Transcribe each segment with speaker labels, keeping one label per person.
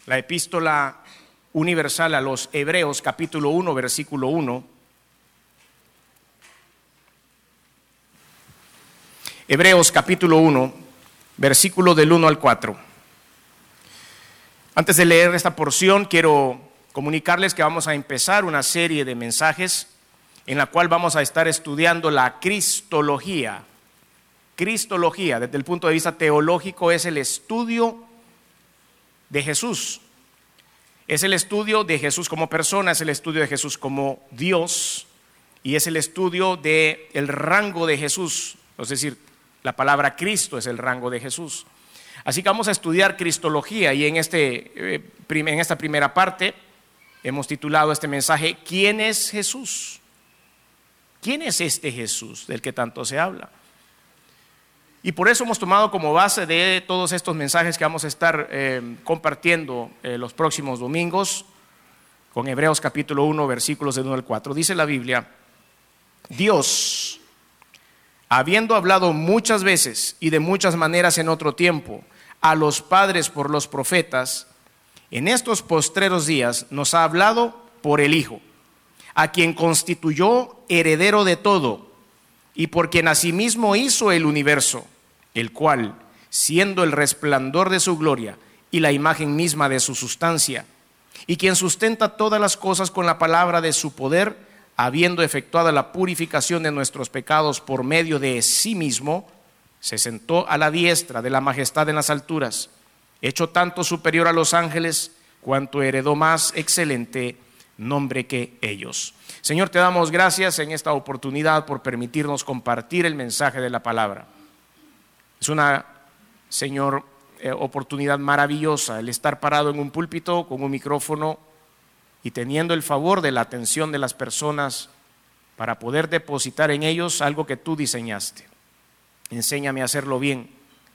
Speaker 1: la epístola universal a los Hebreos, capítulo 1, versículo 1. Hebreos, capítulo 1, versículo del 1 al 4. Antes de leer esta porción, quiero comunicarles que vamos a empezar una serie de mensajes en la cual vamos a estar estudiando la cristología. Cristología, desde el punto de vista teológico, es el estudio de Jesús. Es el estudio de Jesús como persona, es el estudio de Jesús como Dios y es el estudio del rango de Jesús. Es decir, la palabra Cristo es el rango de Jesús. Así que vamos a estudiar cristología y en esta primera parte hemos titulado este mensaje ¿Quién es Jesús? ¿Quién es este Jesús del que tanto se habla? Y por eso hemos tomado como base de todos estos mensajes que vamos a estar compartiendo los próximos domingos con Hebreos capítulo 1 versículos del 1 al 4. Dice la Biblia: Dios, habiendo hablado muchas veces y de muchas maneras en otro tiempo a los padres por los profetas, en estos postreros días nos ha hablado por el Hijo, a quien constituyó heredero de todo y por quien asimismo hizo el universo, el cual, siendo el resplandor de su gloria y la imagen misma de su sustancia, y quien sustenta todas las cosas con la palabra de su poder, habiendo efectuado la purificación de nuestros pecados por medio de sí mismo, se sentó a la diestra de la majestad en las alturas, hecho tanto superior a los ángeles, cuanto heredó más excelente nombre que ellos. Señor, te damos gracias en esta oportunidad por permitirnos compartir el mensaje de la palabra. Es una, Señor, oportunidad maravillosa el estar parado en un púlpito con un micrófono y teniendo el favor de la atención de las personas para poder depositar en ellos algo que tú diseñaste. Enséñame a hacerlo bien.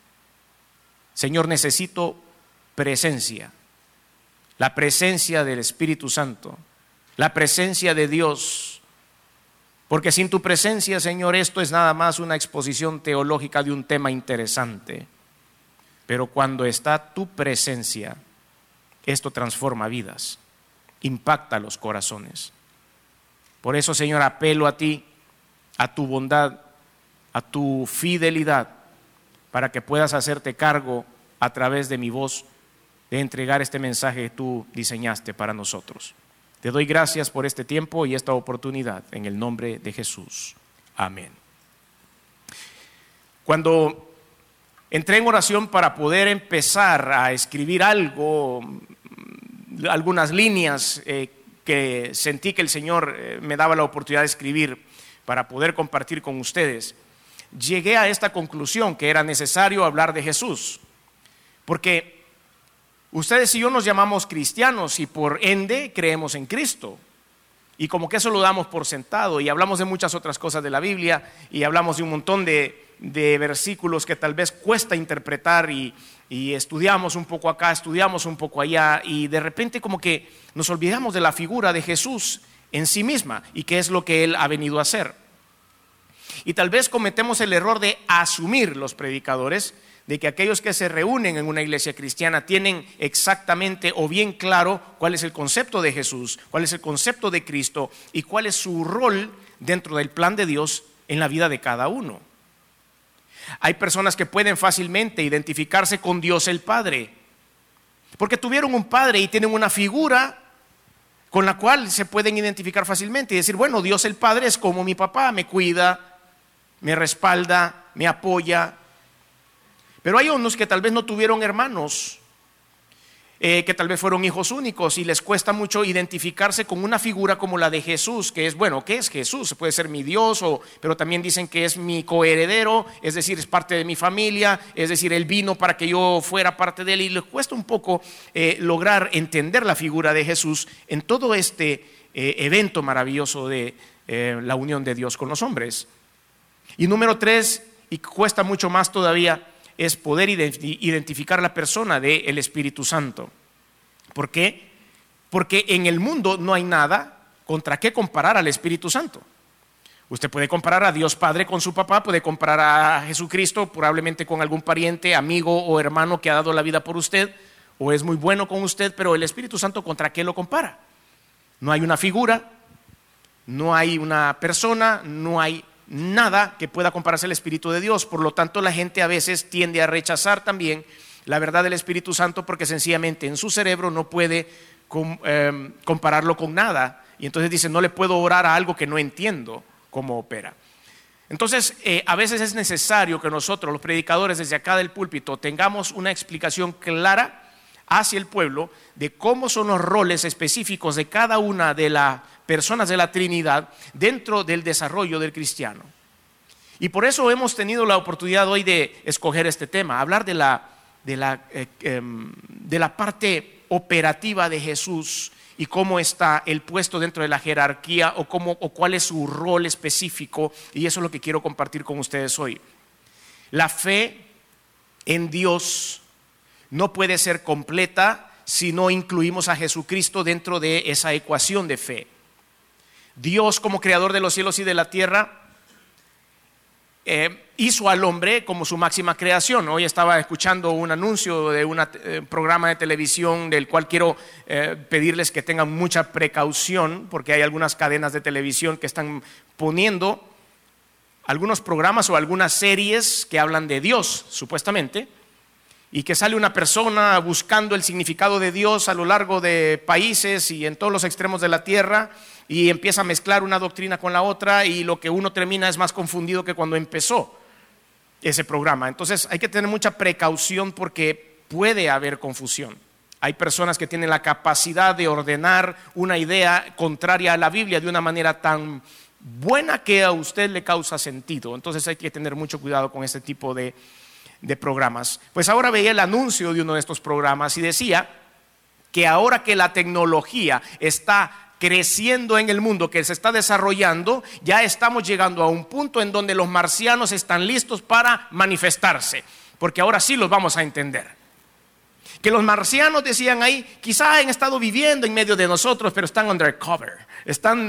Speaker 1: Señor, necesito presencia, la presencia del Espíritu Santo, la presencia de Dios, porque sin tu presencia, Señor, esto es nada más una exposición teológica de un tema interesante, pero cuando está tu presencia, esto transforma vidas, impacta los corazones. Por eso, Señor, apelo a ti, a tu bondad, a tu fidelidad, para que puedas hacerte cargo a través de mi voz de entregar este mensaje que tú diseñaste para nosotros. Te doy gracias por este tiempo y esta oportunidad en el nombre de Jesús. Amén. Cuando entré en oración para poder empezar a escribir algo, algunas líneas que sentí que el Señor me daba la oportunidad de escribir para poder compartir con ustedes, llegué a esta conclusión que era necesario hablar de Jesús, porque ustedes y yo nos llamamos cristianos y por ende creemos en Cristo. Y como que eso lo damos por sentado y hablamos de muchas otras cosas de la Biblia y hablamos de un montón de versículos que tal vez cuesta interpretar y estudiamos un poco acá, estudiamos un poco allá y de repente como que nos olvidamos de la figura de Jesús en sí misma y qué es lo que Él ha venido a hacer. Y tal vez cometemos el error de asumir, los predicadores, de que aquellos que se reúnen en una iglesia cristiana tienen exactamente o bien claro cuál es el concepto de Jesús, cuál es el concepto de Cristo y cuál es su rol dentro del plan de Dios en la vida de cada uno. Hay personas que pueden fácilmente identificarse con Dios el Padre, porque tuvieron un padre y tienen una figura con la cual se pueden identificar fácilmente y decir, bueno, Dios el Padre es como mi papá, me cuida, me respalda, me apoya. Pero hay unos que tal vez no tuvieron hermanos, que tal vez fueron hijos únicos y les cuesta mucho identificarse con una figura como la de Jesús, que es, bueno, ¿qué es Jesús? Puede ser mi Dios, pero también dicen que es mi coheredero, es decir, es parte de mi familia, es decir, Él vino para que yo fuera parte de Él y les cuesta un poco lograr entender la figura de Jesús en todo este evento maravilloso de la unión de Dios con los hombres. Y número 3, y cuesta mucho más todavía, es poder identificar la persona del Espíritu Santo. ¿Por qué? Porque en el mundo no hay nada contra qué comparar al Espíritu Santo. Usted puede comparar a Dios Padre con su papá, puede comparar a Jesucristo probablemente con algún pariente, amigo o hermano que ha dado la vida por usted, o es muy bueno con usted, pero el Espíritu Santo, ¿contra qué lo compara? No hay una figura, no hay una persona, no hay nada que pueda compararse al Espíritu de Dios. Por lo tanto, la gente a veces tiende a rechazar también la verdad del Espíritu Santo porque sencillamente en su cerebro no puede compararlo con nada. Y entonces dice, no le puedo orar a algo que no entiendo cómo opera. Entonces, a veces es necesario que nosotros, los predicadores, desde acá del púlpito, tengamos una explicación clara hacia el pueblo de cómo son los roles específicos de cada una de las personas de la Trinidad dentro del desarrollo del cristiano. Y por eso hemos tenido la oportunidad hoy de escoger este tema, hablar de la parte operativa de Jesús y cómo está el puesto dentro de la jerarquía o cuál es su rol específico, y eso es lo que quiero compartir con ustedes hoy. La fe en Dios no puede ser completa si no incluimos a Jesucristo dentro de esa ecuación de fe. Dios, como creador de los cielos y de la tierra, hizo al hombre como su máxima creación. Hoy estaba escuchando un anuncio de un programa de televisión del cual quiero pedirles que tengan mucha precaución, porque hay algunas cadenas de televisión que están poniendo algunos programas o algunas series que hablan de Dios, supuestamente, y que sale una persona buscando el significado de Dios a lo largo de países y en todos los extremos de la tierra, y empieza a mezclar una doctrina con la otra, y lo que uno termina es más confundido que cuando empezó ese programa. Entonces hay que tener mucha precaución porque puede haber confusión. Hay personas que tienen la capacidad de ordenar una idea contraria a la Biblia de una manera tan buena que a usted le causa sentido. Entonces hay que tener mucho cuidado con este tipo de programas. Pues ahora veía el anuncio de uno de estos programas y decía que ahora que la tecnología está creciendo en el mundo, que se está desarrollando, ya estamos llegando a un punto en donde los marcianos están listos para manifestarse, porque ahora sí los vamos a entender. Que los marcianos, decían ahí, quizá han estado viviendo en medio de nosotros, pero están undercover, están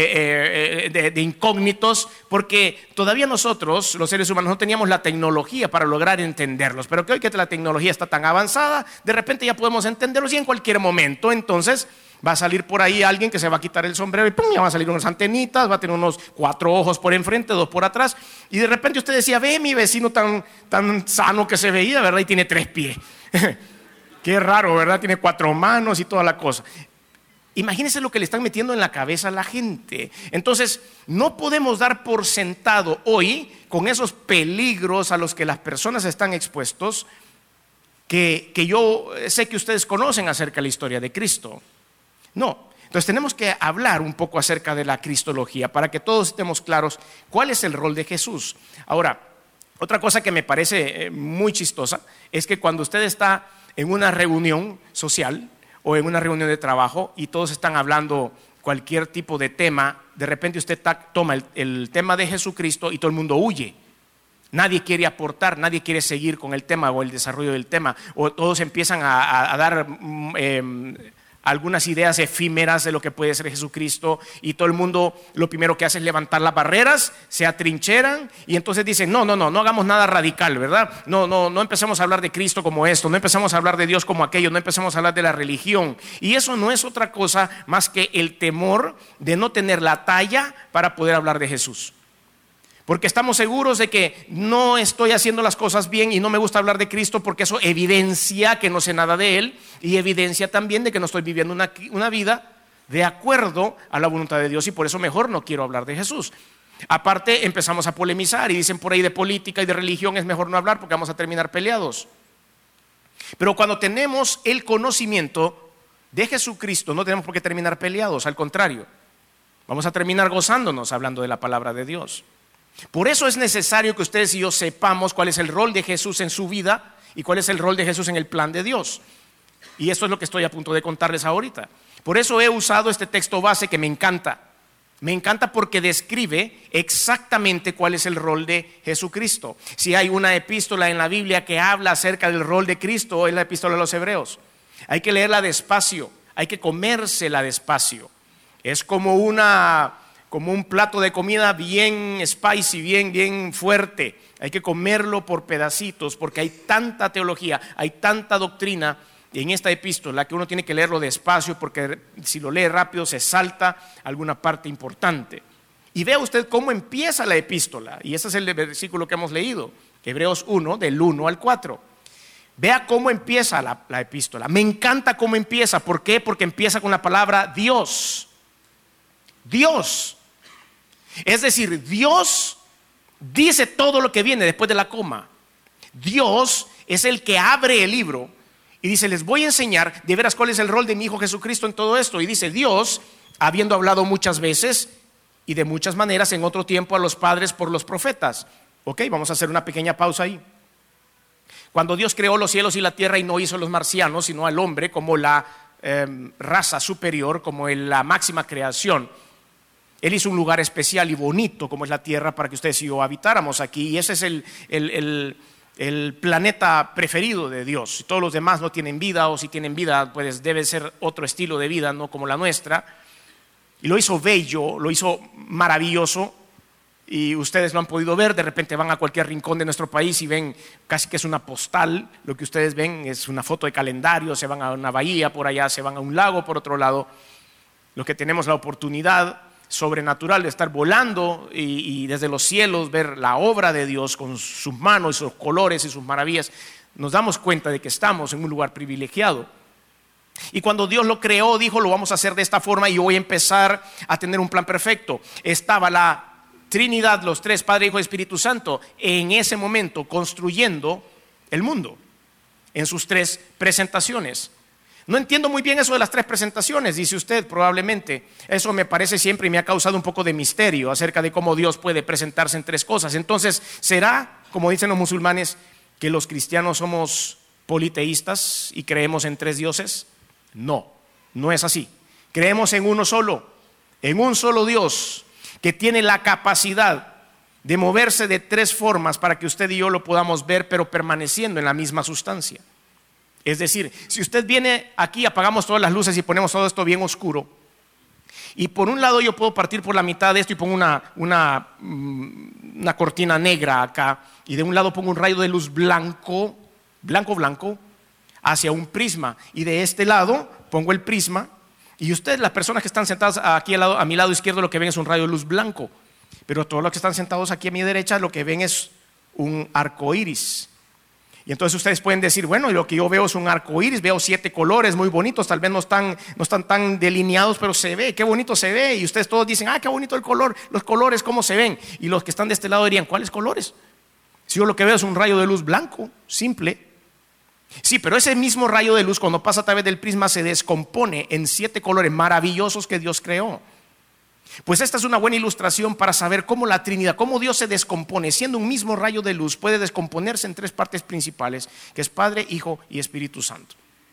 Speaker 1: de incógnitos, porque todavía nosotros, los seres humanos, no teníamos la tecnología para lograr entenderlos, pero que hoy que la tecnología está tan avanzada, de repente ya podemos entenderlos y en cualquier momento, entonces va a salir por ahí alguien que se va a quitar el sombrero y ¡pum!, ya van a salir unas antenitas, va a tener unos 4 ojos por enfrente, 2 por atrás, y de repente usted decía, ve mi vecino tan sano que se veía, ¿verdad? Y tiene 3 pies. Qué raro, ¿verdad? Tiene 4 manos y toda la cosa. Imagínense lo que le están metiendo en la cabeza a la gente. Entonces, no podemos dar por sentado hoy, con esos peligros a los que las personas están expuestos, que yo sé que ustedes conocen acerca de la historia de Cristo. No, entonces tenemos que hablar un poco acerca de la cristología para que todos estemos claros cuál es el rol de Jesús. Ahora, otra cosa que me parece muy chistosa es que cuando usted está en una reunión social o en una reunión de trabajo y todos están hablando cualquier tipo de tema, de repente usted toma el tema de Jesucristo y todo el mundo huye. Nadie quiere aportar, nadie quiere seguir con el tema o el desarrollo del tema, o todos empiezan a dar algunas ideas efímeras de lo que puede ser Jesucristo, y todo el mundo lo primero que hace es levantar las barreras, se atrincheran y entonces dicen, no hagamos nada radical, ¿verdad? No empecemos a hablar de Cristo como esto, no empecemos a hablar de Dios como aquello, no empecemos a hablar de la religión. Y eso no es otra cosa más que el temor de no tener la talla para poder hablar de Jesús. Porque estamos seguros de que no estoy haciendo las cosas bien y no me gusta hablar de Cristo porque eso evidencia que no sé nada de Él, y evidencia también de que no estoy viviendo una vida de acuerdo a la voluntad de Dios, y por eso mejor no quiero hablar de Jesús. Aparte empezamos a polemizar y dicen por ahí de política y de religión es mejor no hablar porque vamos a terminar peleados. Pero cuando tenemos el conocimiento de Jesucristo no tenemos por qué terminar peleados, al contrario, vamos a terminar gozándonos hablando de la palabra de Dios. Por eso es necesario que ustedes y yo sepamos cuál es el rol de Jesús en su vida y cuál es el rol de Jesús en el plan de Dios. Y esto es lo que estoy a punto de contarles ahorita. Por eso he usado este texto base que me encanta. Me encanta porque describe exactamente cuál es el rol de Jesucristo. Si hay una epístola en la Biblia que habla acerca del rol de Cristo, es la epístola de los Hebreos. Hay que leerla despacio, hay que comérsela despacio. Es como un plato de comida bien spicy, bien fuerte. Hay que comerlo por pedacitos porque hay tanta teología, hay tanta doctrina en esta epístola que uno tiene que leerlo despacio porque si lo lee rápido se salta alguna parte importante. Y vea usted cómo empieza la epístola, y ese es el versículo que hemos leído, Hebreos 1, del 1 al 4. Vea cómo empieza la epístola. Me encanta cómo empieza. ¿Por qué? Porque empieza con la palabra Dios. Dios. Es decir, Dios dice todo lo que viene después de la coma. Dios es el que abre el libro y dice, les voy a enseñar de veras cuál es el rol de mi Hijo Jesucristo en todo esto. Y dice, Dios, habiendo hablado muchas veces y de muchas maneras en otro tiempo a los padres por los profetas. Ok, vamos a hacer una pequeña pausa ahí. Cuando Dios creó los cielos y la tierra y no hizo a los marcianos, sino al hombre como la raza superior, como la máxima creación, Él hizo un lugar especial y bonito como es la tierra para que ustedes y yo habitáramos aquí. Y ese es el planeta preferido de Dios. Si todos los demás no tienen vida, o si tienen vida, pues debe ser otro estilo de vida, no como la nuestra. Y lo hizo bello, lo hizo maravilloso. Y ustedes lo han podido ver, de repente van a cualquier rincón de nuestro país y ven casi que es una postal. Lo que ustedes ven es una foto de calendario, se van a una bahía por allá, se van a un lago por otro lado. Los que tenemos la oportunidad sobrenatural de estar volando y desde los cielos ver la obra de Dios con sus manos y sus colores y sus maravillas, nos damos cuenta de que estamos en un lugar privilegiado. Y cuando Dios lo creó, dijo, lo vamos a hacer de esta forma y yo voy a empezar a tener un plan perfecto. Estaba la Trinidad, los tres, Padre, Hijo y Espíritu Santo, en ese momento construyendo el mundo en sus tres presentaciones. No entiendo muy bien eso de las tres presentaciones, dice usted probablemente. Eso me parece siempre y me ha causado un poco de misterio acerca de cómo Dios puede presentarse en tres cosas. Entonces, ¿será, como dicen los musulmanes, que los cristianos somos politeístas y creemos en tres dioses? No, no es así. Creemos en uno solo, en un solo Dios que tiene la capacidad de moverse de tres formas para que usted y yo lo podamos ver, pero permaneciendo en la misma sustancia. Es decir, si usted viene aquí, apagamos todas las luces y ponemos todo esto bien oscuro, y por un lado yo puedo partir por la mitad de esto y pongo una cortina negra acá, y de un lado pongo un rayo de luz blanco hacia un prisma, y de este lado pongo el prisma. Y ustedes, las personas que están sentadas aquí a mi lado izquierdo, lo que ven es un rayo de luz blanco. Pero todos los que están sentados aquí a mi derecha, lo que ven es un arco iris. Y entonces ustedes pueden decir, bueno, y lo que yo veo es un arco iris, veo 7 colores muy bonitos, tal vez no están tan delineados, pero se ve, qué bonito se ve. Y ustedes todos dicen, qué bonito el color, los colores, ¿cómo se ven? Y los que están de este lado dirían, ¿cuáles colores? Si yo lo que veo es un rayo de luz blanco, simple. Sí, pero ese mismo rayo de luz cuando pasa a través del prisma se descompone en 7 colores maravillosos que Dios creó. Pues esta es una buena ilustración para saber cómo la Trinidad, cómo Dios se descompone, siendo un mismo rayo de luz, puede descomponerse en 3 partes principales, que es Padre, Hijo y Espíritu Santo.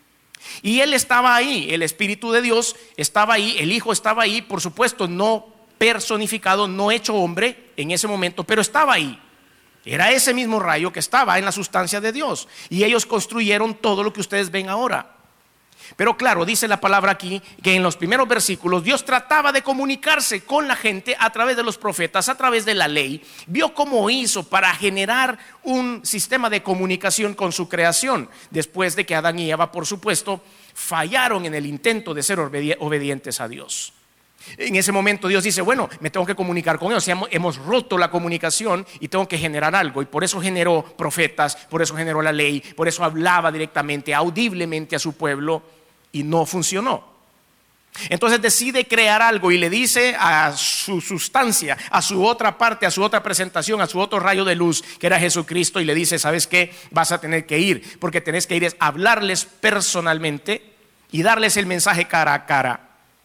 Speaker 1: Y Él estaba ahí, el Espíritu de Dios estaba ahí, el Hijo estaba ahí, por supuesto no personificado, no hecho hombre en ese momento, pero estaba ahí. Era ese mismo rayo que estaba en la sustancia de Dios. Y ellos construyeron todo lo que ustedes ven ahora. Pero claro, dice la palabra aquí que en los primeros versículos Dios trataba de comunicarse con la gente a través de los profetas, a través de la ley. Vio cómo hizo para generar un sistema de comunicación con su creación, después de que Adán y Eva, por supuesto, fallaron en el intento de ser obedientes a Dios. En ese momento Dios dice, bueno, me tengo que comunicar con ellos. Hemos roto la comunicación y tengo que generar algo. Y por eso generó profetas, por eso generó la ley, por eso hablaba directamente, audiblemente a su pueblo, y no funcionó. Entonces decide crear algo y le dice a su sustancia, a su otra parte, a su otra presentación, a su otro rayo de luz, que era Jesucristo, y le dice, ¿sabes qué? Vas a tener que ir, porque tenés que ir a hablarles personalmente y darles el mensaje cara a cara.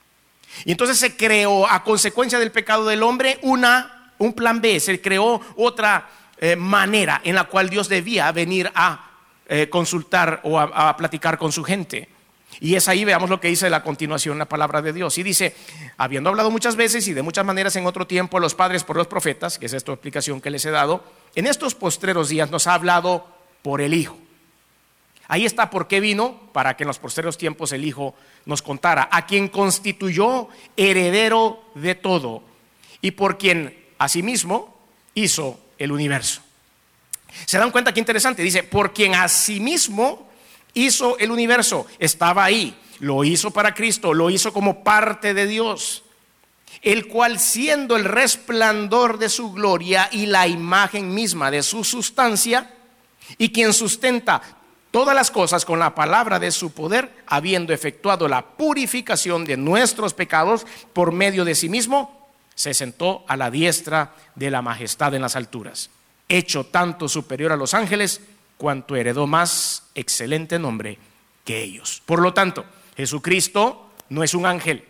Speaker 1: Y entonces se creó, a consecuencia del pecado del hombre, un plan B. Se creó otra manera en la cual Dios debía venir a consultar o a platicar con su gente. Y es ahí, veamos lo que dice a continuación la palabra de Dios. Y dice, habiendo hablado muchas veces y de muchas maneras en otro tiempo a los padres por los profetas, que es esta explicación que les he dado, en estos postreros días nos ha hablado por el Hijo. Ahí está por qué vino, para que en los postreros tiempos el Hijo nos contara, a quien constituyó heredero de todo y por quien asimismo hizo el universo. ¿Se dan cuenta qué interesante? Dice, por quien asimismo hizo el universo, estaba ahí, lo hizo para Cristo, lo hizo como parte de Dios, el cual siendo el resplandor de su gloria y la imagen misma de su sustancia, y quien sustenta todas las cosas con la palabra de su poder, habiendo efectuado la purificación de nuestros pecados por medio de sí mismo, se sentó a la diestra de la majestad en las alturas, hecho tanto superior a los ángeles, cuanto heredó más excelente nombre que ellos. Por lo tanto, Jesucristo no es un ángel.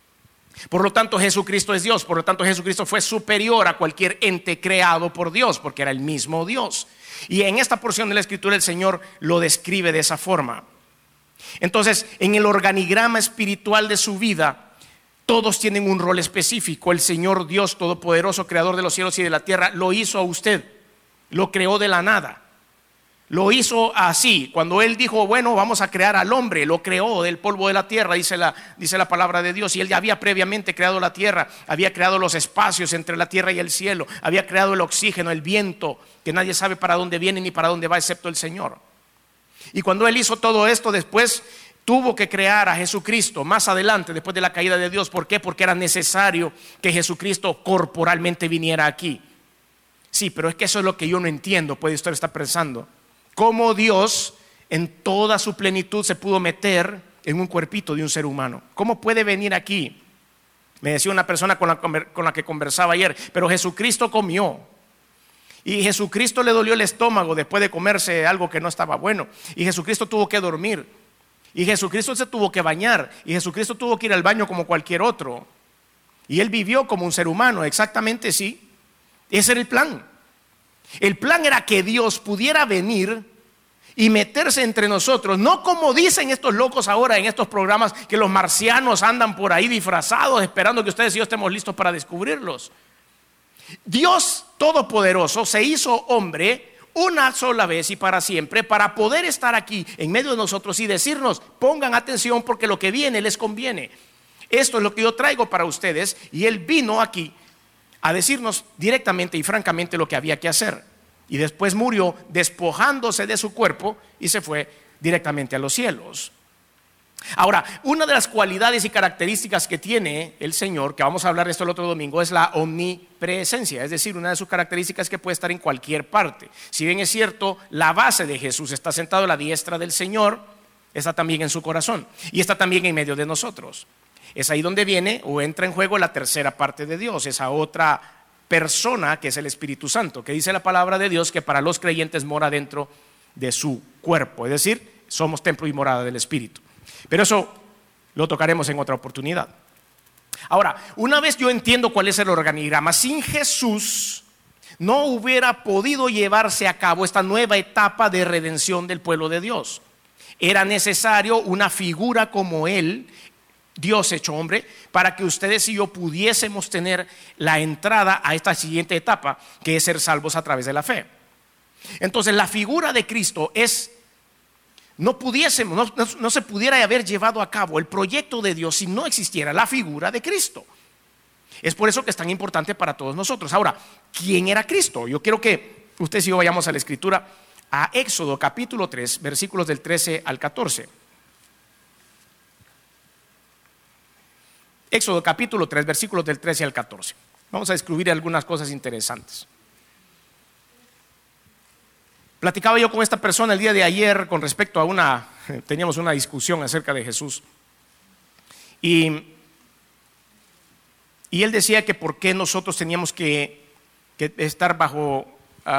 Speaker 1: Por lo tanto, Jesucristo es Dios. Por lo tanto, Jesucristo fue superior a cualquier ente creado por Dios, porque era el mismo Dios. Y en esta porción de la Escritura el Señor lo describe de esa forma. Entonces, en el organigrama espiritual de su vida, todos tienen un rol específico. El Señor Dios Todopoderoso, Creador de los cielos y de la tierra, lo hizo a usted. Lo creó de la nada. Lo hizo así. Cuando Él dijo, bueno, vamos a crear al hombre, lo creó del polvo de la tierra, dice la palabra de Dios. Y Él ya había previamente creado la tierra, había creado los espacios entre la tierra y el cielo, había creado el oxígeno, el viento, que nadie sabe para dónde viene ni para dónde va excepto el Señor. Y cuando Él hizo todo esto, después tuvo que crear a Jesucristo más adelante, después de la caída de Dios. ¿Por qué? Porque era necesario que Jesucristo corporalmente viniera aquí. Sí, pero es que eso es lo que yo no entiendo, puede usted estar pensando. ¿Cómo Dios en toda su plenitud se pudo meter en un cuerpito de un ser humano? ¿Cómo puede venir aquí? Me decía una persona con la que conversaba ayer, pero Jesucristo comió. Y Jesucristo le dolió el estómago después de comerse algo que no estaba bueno. Y Jesucristo tuvo que dormir. Y Jesucristo se tuvo que bañar. Y Jesucristo tuvo que ir al baño como cualquier otro. Y Él vivió como un ser humano, exactamente sí. Ese era el plan. El plan era que Dios pudiera venir y meterse entre nosotros, no como dicen estos locos ahora en estos programas, que los marcianos andan por ahí disfrazados esperando que ustedes y yo estemos listos para descubrirlos. Dios Todopoderoso se hizo hombre una sola vez y para siempre, para poder estar aquí en medio de nosotros y decirnos, pongan atención porque lo que viene les conviene. Esto es lo que yo traigo para ustedes, y Él vino aquí a decirnos directamente y francamente lo que había que hacer. Y después murió despojándose de su cuerpo y se fue directamente a los cielos. Ahora, una de las cualidades y características que tiene el Señor, que vamos a hablar de esto el otro domingo, es la omnipresencia. Es decir, una de sus características es que puede estar en cualquier parte. Si bien es cierto, la base de Jesús está sentado a la diestra del Señor, está también en su corazón y está también en medio de nosotros. Es ahí donde viene o entra en juego la tercera parte de Dios, esa otra persona que es el Espíritu Santo, que dice la palabra de Dios que para los creyentes mora dentro de su cuerpo. Es decir, somos templo y morada del Espíritu. Pero eso lo tocaremos en otra oportunidad. Ahora, una vez yo entiendo cuál es el organigrama, sin Jesús no hubiera podido llevarse a cabo esta nueva etapa de redención del pueblo de Dios. Era necesario una figura como Él, Dios hecho hombre, para que ustedes y yo pudiésemos tener la entrada a esta siguiente etapa, que es ser salvos a través de la fe. Entonces la figura de Cristo es, no se pudiera haber llevado a cabo el proyecto de Dios si no existiera la figura de Cristo. Es por eso que es tan importante para todos nosotros. Ahora, ¿quién era Cristo? Yo quiero que ustedes y yo vayamos a la Escritura, a Éxodo capítulo 3, versículos del 13 al 14. Éxodo capítulo 3, versículos del 13 al 14. Vamos a descubrir algunas cosas interesantes. Platicaba yo con esta persona el día de ayer con respecto a teníamos una discusión acerca de Jesús. Y él decía que por qué nosotros teníamos que estar bajo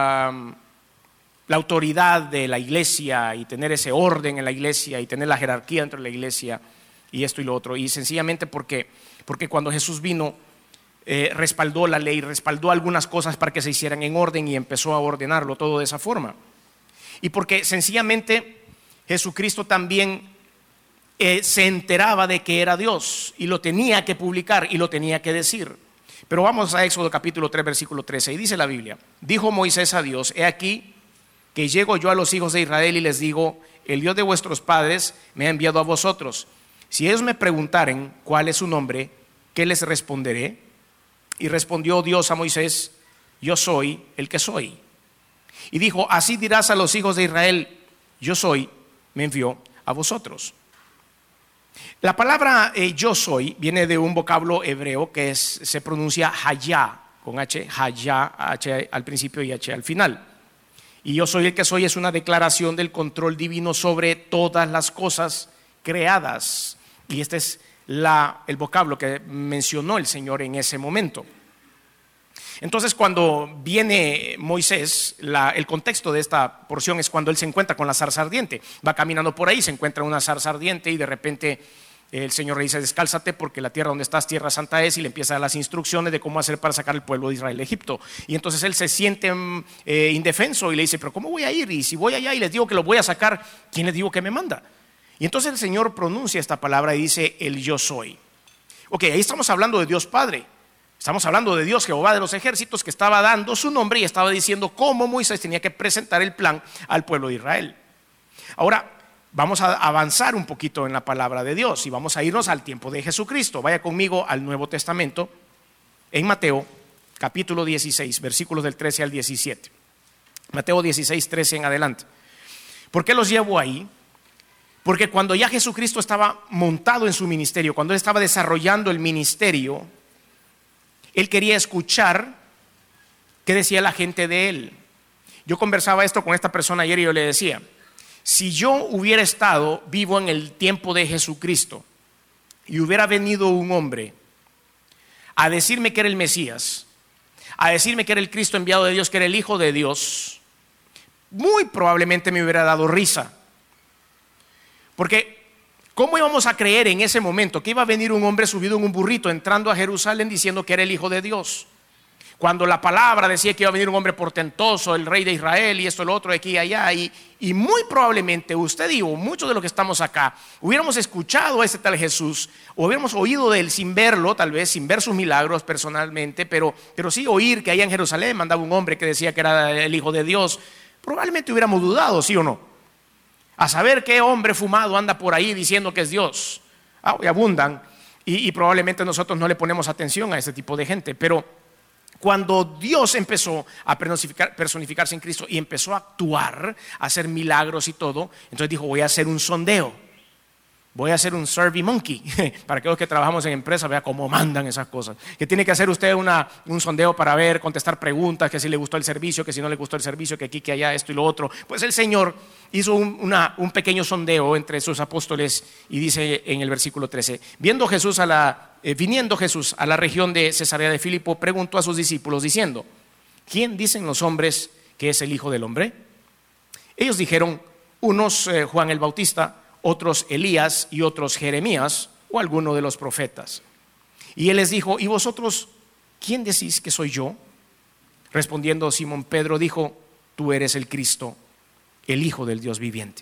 Speaker 1: la autoridad de la iglesia y tener ese orden en la iglesia y tener la jerarquía dentro de la iglesia y esto y lo otro. Y sencillamente porque cuando Jesús vino, respaldó la ley, respaldó algunas cosas para que se hicieran en orden y empezó a ordenarlo todo de esa forma. Y porque sencillamente Jesucristo también se enteraba de que era Dios y lo tenía que publicar y lo tenía que decir. Pero vamos a Éxodo capítulo 3 versículo 13 y dice la Biblia: dijo Moisés a Dios, he aquí que llego yo a los hijos de Israel y les digo, el Dios de vuestros padres me ha enviado a vosotros. Si ellos me preguntaren cuál es su nombre, ¿qué les responderé? Y respondió Dios a Moisés, yo soy el que soy. Y dijo, así dirás a los hijos de Israel, yo soy me envió a vosotros. La palabra yo soy viene de un vocablo hebreo que se pronuncia hayá, con H, hayá, H al principio y H al final. Y yo soy el que soy es una declaración del control divino sobre todas las cosas creadas. Y este es el vocablo que mencionó el Señor en ese momento. Entonces, cuando viene Moisés, el contexto de esta porción es cuando él se encuentra con la zarza ardiente. Va caminando por ahí, se encuentra una zarza ardiente y de repente el Señor le dice: descálzate porque la tierra donde estás, tierra santa es, y le empieza a dar las instrucciones de cómo hacer para sacar al pueblo de Israel de Egipto. Y entonces él se siente indefenso y le dice: pero ¿cómo voy a ir? Y si voy allá y les digo que lo voy a sacar, ¿quién les digo que me manda? Y entonces el Señor pronuncia esta palabra y dice: el yo soy. Ok, ahí estamos hablando de Dios Padre. Estamos hablando de Dios Jehová de los ejércitos, que estaba dando su nombre y estaba diciendo cómo Moisés tenía que presentar el plan al pueblo de Israel. Ahora vamos a avanzar un poquito en la palabra de Dios y vamos a irnos al tiempo de Jesucristo. Vaya conmigo al Nuevo Testamento, en Mateo capítulo 16, versículos del 13 al 17. Mateo 16, 13 en adelante. ¿Por qué los llevo ahí? Porque cuando ya Jesucristo estaba montado en su ministerio, cuando él estaba desarrollando el ministerio, él quería escuchar qué decía la gente de él. Yo conversaba esto con esta persona ayer y yo le decía: si yo hubiera estado vivo en el tiempo de Jesucristo y hubiera venido un hombre a decirme que era el Mesías, a decirme que era el Cristo enviado de Dios, que era el Hijo de Dios, muy probablemente me hubiera dado risa. Porque ¿cómo íbamos a creer en ese momento que iba a venir un hombre subido en un burrito entrando a Jerusalén diciendo que era el Hijo de Dios? Cuando la palabra decía que iba a venir un hombre portentoso, el rey de Israel, y esto, lo otro, de aquí y allá. Y muy probablemente usted y yo, muchos de los que estamos acá, hubiéramos escuchado a este tal Jesús, o hubiéramos oído de él sin verlo, tal vez, sin ver sus milagros personalmente, pero sí oír que allá en Jerusalén mandaba un hombre que decía que era el Hijo de Dios. Probablemente hubiéramos dudado, ¿sí o no? A saber qué hombre fumado anda por ahí diciendo que es Dios. Y abundan, y probablemente nosotros no le ponemos atención a este tipo de gente. Pero cuando Dios empezó a personificarse en Cristo y empezó a actuar, a hacer milagros y todo, entonces dijo: voy a hacer un sondeo. Voy a hacer un survey monkey. Para aquellos que trabajamos en empresas, vea cómo mandan esas cosas. Que tiene que hacer usted un sondeo para ver, contestar preguntas, que si le gustó el servicio, que si no le gustó el servicio, que aquí, que allá, esto y lo otro. Pues el Señor hizo un pequeño sondeo entre sus apóstoles y dice en el versículo 13: viniendo Jesús a la región de Cesarea de Filipo, preguntó a sus discípulos diciendo: ¿quién dicen los hombres que es el Hijo del Hombre? Ellos dijeron: unos Juan el Bautista, otros Elías y otros Jeremías o alguno de los profetas. Y él les dijo: ¿y vosotros quién decís que soy yo? Respondiendo Simón Pedro dijo: tú eres el Cristo, el Hijo del Dios viviente.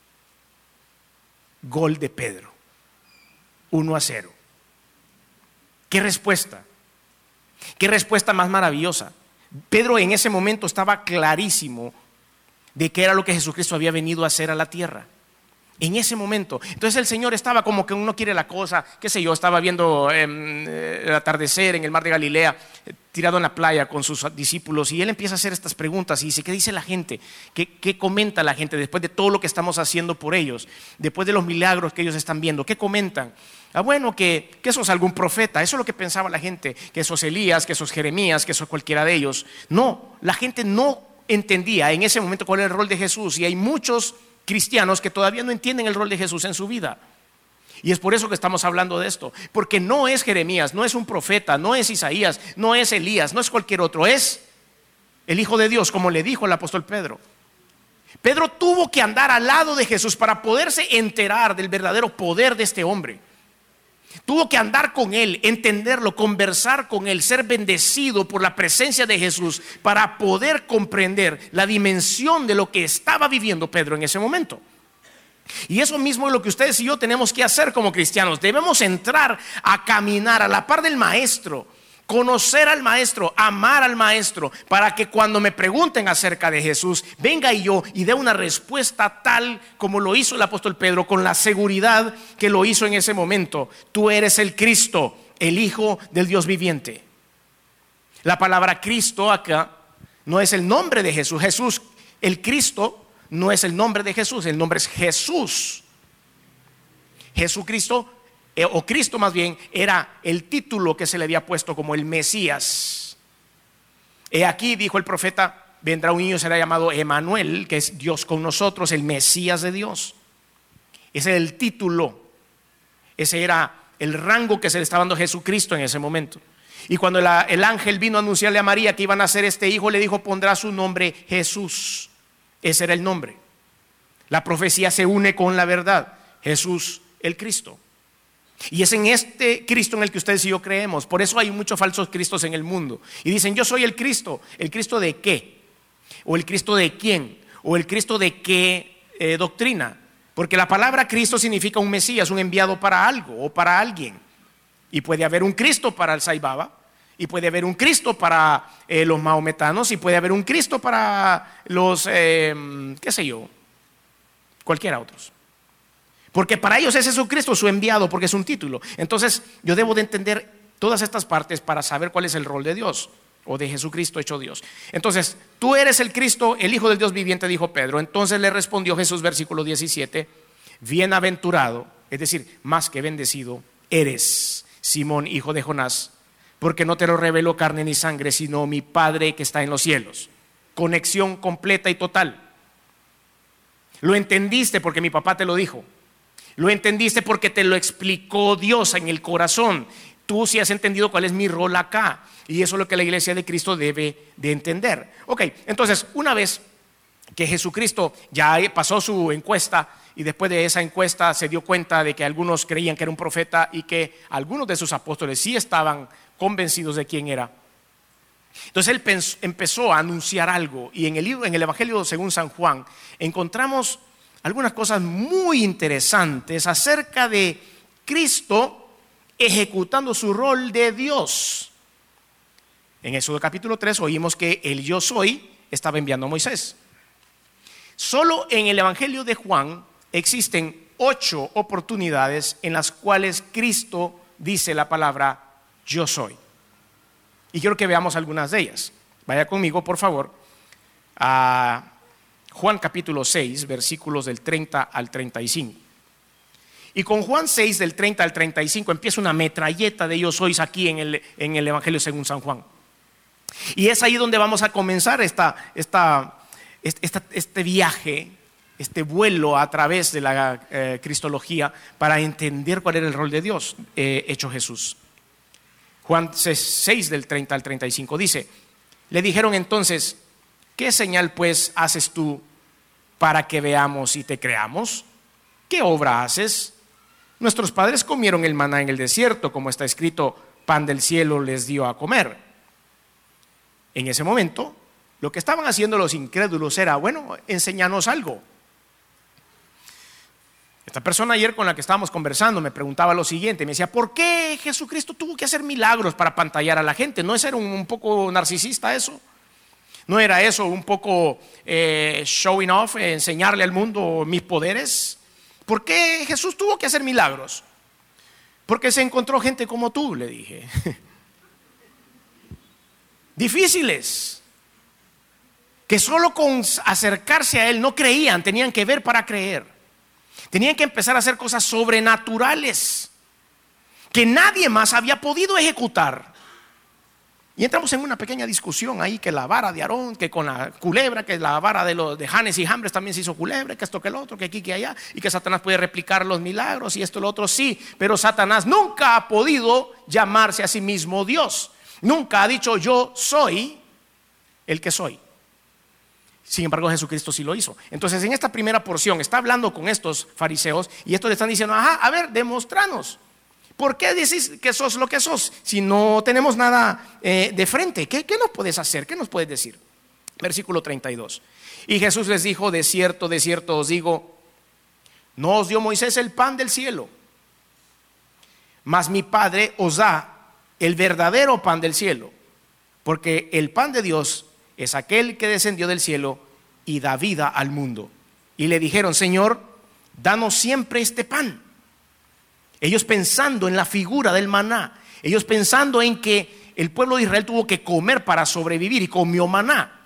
Speaker 1: Gol de Pedro, 1-0. ¿Qué respuesta? ¿Qué respuesta más maravillosa? Pedro en ese momento estaba clarísimo de qué era lo que Jesucristo había venido a hacer a la tierra. En ese momento. Entonces el Señor estaba como que uno quiere la cosa, qué sé yo, estaba viendo el atardecer en el mar de Galilea, tirado en la playa con sus discípulos, y él empieza a hacer estas preguntas y dice: ¿qué dice la gente? ¿Qué comenta la gente después de todo lo que estamos haciendo por ellos? Después de los milagros que ellos están viendo, ¿qué comentan? Bueno, que sos algún profeta. Eso es lo que pensaba la gente, que sos Elías, que sos Jeremías, que sos cualquiera de ellos. No, la gente no entendía en ese momento cuál era el rol de Jesús, y hay muchos cristianos que todavía no entienden el rol de Jesús en su vida. Y es por eso que estamos hablando de esto, porque no es Jeremías, no es un profeta, no es Isaías, no es Elías, no es cualquier otro, es el Hijo de Dios, como le dijo el apóstol Pedro. Pedro tuvo que andar al lado de Jesús para poderse enterar del verdadero poder de este hombre. Tuvo que andar con él, entenderlo, conversar con él, ser bendecido por la presencia de Jesús para poder comprender la dimensión de lo que estaba viviendo Pedro en ese momento. Y eso mismo es lo que ustedes y yo tenemos que hacer como cristianos. Debemos entrar a caminar a la par del maestro, conocer al maestro, amar al maestro, para que cuando me pregunten acerca de Jesús, venga yo y dé una respuesta tal como lo hizo el apóstol Pedro, con la seguridad que lo hizo en ese momento. Tú eres el Cristo, el Hijo del Dios viviente. La palabra Cristo acá no es el nombre de Jesús. Jesús, el Cristo, no es el nombre de Jesús, el nombre es Jesús. Jesucristo, o Cristo más bien, era el título que se le había puesto como el Mesías. He aquí, dijo el profeta, vendrá un niño, será llamado Emanuel, que es Dios con nosotros, el Mesías de Dios. Ese era el título, ese era el rango que se le estaba dando a Jesucristo en ese momento. Y cuando el ángel vino a anunciarle a María que iban a nacer este hijo, le dijo: pondrá su nombre Jesús. Ese era el nombre. La profecía se une con la verdad. Jesús, el Cristo. Y es en este Cristo en el que ustedes y yo creemos. Por eso hay muchos falsos cristos en el mundo. Y dicen: yo soy el Cristo. ¿El Cristo de qué? ¿O el Cristo de quién? ¿O el Cristo de qué doctrina? Porque la palabra Cristo significa un Mesías, un enviado para algo o para alguien. Y puede haber un Cristo para el Sai Baba, y puede haber un Cristo para los maometanos, y puede haber un Cristo para los, qué sé yo, cualquiera otros. Porque para ellos es Jesucristo su enviado, porque es un título. Entonces yo debo de entender todas estas partes para saber cuál es el rol de Dios, o de Jesucristo hecho Dios. Entonces, tú eres el Cristo, el Hijo del Dios viviente, dijo Pedro. Entonces le respondió Jesús, versículo 17: bienaventurado, es decir, más que bendecido, eres, Simón, hijo de Jonás, porque no te lo reveló carne ni sangre, sino mi Padre que está en los cielos. Conexión completa y total. Lo entendiste porque mi papá te lo dijo. Lo entendiste porque te lo explicó Dios en el corazón. Tú sí has entendido cuál es mi rol acá. Y eso es lo que la iglesia de Cristo debe de entender. Ok, entonces, una vez que Jesucristo ya pasó su encuesta, y después de esa encuesta se dio cuenta de que algunos creían que era un profeta y que algunos de sus apóstoles sí estaban convencidos de quién era. Entonces él empezó a anunciar algo, y en el Evangelio según San Juan encontramos algunas cosas muy interesantes acerca de Cristo ejecutando su rol de Dios. En Éxodo capítulo 3 oímos que el yo soy estaba enviando a Moisés. Solo en el Evangelio de Juan existen 8 oportunidades en las cuales Cristo dice la palabra yo soy. Y quiero que veamos algunas de ellas. Vaya conmigo, por favor, a Juan capítulo 6, versículos del 30 al 35. Y con Juan 6, del 30 al 35, empieza una metralleta de yo sois aquí en el Evangelio según San Juan. Y es ahí donde vamos a comenzar este viaje, este vuelo a través de la cristología, para entender cuál era el rol de Dios hecho Jesús. Juan 6 del 30 al 35 dice: le dijeron entonces: ¿qué señal pues haces tú para que veamos y te creamos? ¿Qué obra haces? Nuestros padres comieron el maná en el desierto, como está escrito: pan del cielo les dio a comer. En ese momento, lo que estaban haciendo los incrédulos era: bueno, enséñanos algo. Esta persona ayer con la que estábamos conversando me preguntaba lo siguiente, me decía: ¿por qué Jesucristo tuvo que hacer milagros para apantallar a la gente? ¿No era un poco narcisista eso? ¿No era eso un poco showing off, enseñarle al mundo mis poderes? ¿Por qué Jesús tuvo que hacer milagros? Porque se encontró gente como tú, le dije. Difíciles, que solo con acercarse a Él no creían, tenían que ver para creer. Tenían que empezar a hacer cosas sobrenaturales que nadie más había podido ejecutar. Y entramos en una pequeña discusión ahí, que la vara de Aarón, que con la culebra, que la vara de Janes y Jambres también se hizo culebra, que esto, que el otro, que aquí, que allá, y que Satanás puede replicar los milagros y esto, lo otro, sí. Pero Satanás nunca ha podido llamarse a sí mismo Dios. Nunca ha dicho: yo soy el que soy. Sin embargo, Jesucristo sí lo hizo. Entonces, en esta primera porción está hablando con estos fariseos, y estos le están diciendo: ajá, a ver, demostranos. ¿Por qué decís que sos lo que sos si no tenemos nada de frente? ¿Qué nos puedes hacer? ¿Qué nos puedes decir? Versículo 32. Y Jesús les dijo: de cierto os digo, no os dio Moisés el pan del cielo, mas mi Padre os da el verdadero pan del cielo, porque el pan de Dios es aquel que descendió del cielo y da vida al mundo. Y le dijeron: Señor, danos siempre este pan. Ellos pensando en la figura del maná, ellos pensando en que el pueblo de Israel tuvo que comer para sobrevivir, y comió maná.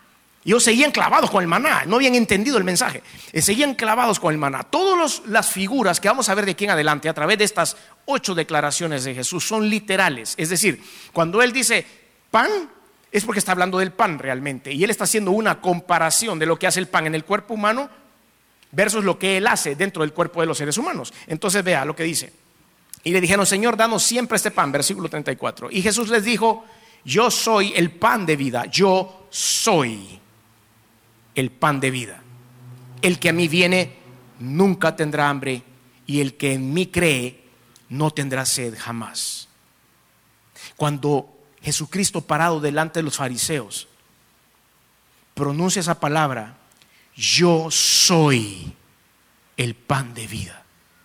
Speaker 1: Ellos seguían clavados con el maná, no habían entendido el mensaje. Seguían clavados con el maná. Todas las figuras que vamos a ver de aquí en adelante a través de estas 8 declaraciones de Jesús son literales. Es decir, cuando Él dice pan, es porque está hablando del pan realmente. Y Él está haciendo una comparación de lo que hace el pan en el cuerpo humano versus lo que Él hace dentro del cuerpo de los seres humanos. Entonces vea lo que dice. Y le dijeron: Señor, danos siempre este pan, versículo 34. Y Jesús les dijo: yo soy el pan de vida. Yo soy el pan de vida. El que a mí viene nunca tendrá hambre, y el que en mí cree no tendrá sed jamás. Cuando Jesucristo, parado delante de los fariseos, pronuncia esa palabra: yo soy el pan de vida.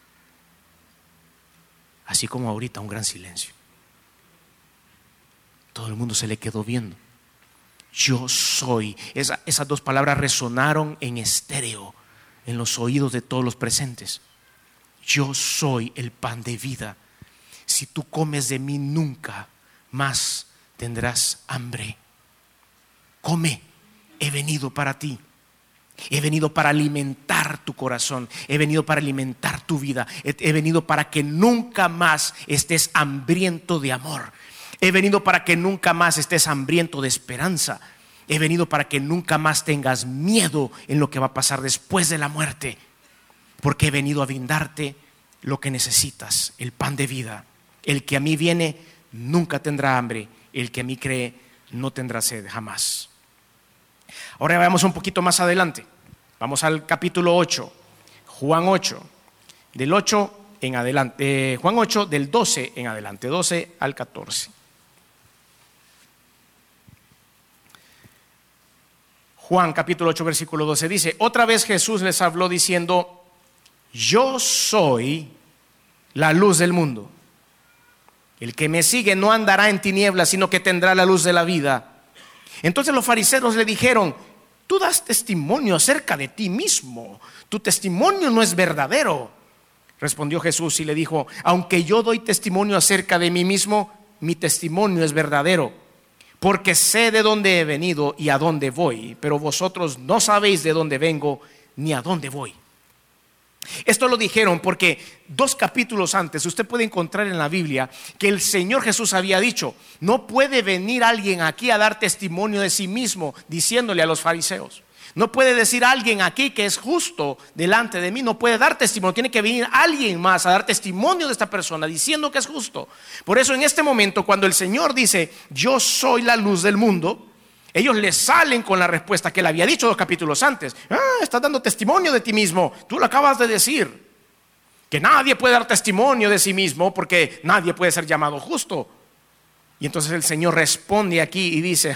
Speaker 1: Así como ahorita, un gran silencio. Todo el mundo se le quedó viendo. Yo soy. Esas 2 palabras resonaron en estéreo en los oídos de todos los presentes. Yo soy el pan de vida. Si tú comes de mí, nunca más tendrás hambre. Come, he venido para ti. He venido para alimentar tu corazón. He venido para alimentar tu vida. He venido para que nunca más estés hambriento de amor. He venido para que nunca más estés hambriento de esperanza. He venido para que nunca más tengas miedo en lo que va a pasar después de la muerte. Porque he venido a brindarte lo que necesitas, el pan de vida. El que a mí viene nunca tendrá hambre. El que a mí cree no tendrá sed jamás. Ahora veamos un poquito más adelante. Vamos al capítulo 8, Juan 8, del 8 en adelante, Juan 8 del 12 en adelante, 12 al 14. Juan capítulo 8 versículo 12 dice: otra vez Jesús les habló diciendo: yo soy la luz del mundo. El que me sigue no andará en tinieblas, sino que tendrá la luz de la vida. Entonces los fariseos le dijeron: tú das testimonio acerca de ti mismo, tu testimonio no es verdadero. Respondió Jesús y le dijo: aunque yo doy testimonio acerca de mí mismo, mi testimonio es verdadero, porque sé de dónde he venido y a dónde voy, pero vosotros no sabéis de dónde vengo ni a dónde voy. Esto lo dijeron porque 2 capítulos antes usted puede encontrar en la Biblia que el Señor Jesús había dicho: no puede venir alguien aquí a dar testimonio de sí mismo diciéndole a los fariseos. No puede decir alguien aquí que es justo delante de mí, no puede dar testimonio. Tiene que venir alguien más a dar testimonio de esta persona diciendo que es justo. Por eso en este momento, cuando el Señor dice: yo soy la luz del mundo, ellos le salen con la respuesta que él había dicho 2 capítulos antes. Estás dando testimonio de ti mismo. Tú lo acabas de decir. Que nadie puede dar testimonio de sí mismo porque nadie puede ser llamado justo. Y entonces el Señor responde aquí y dice: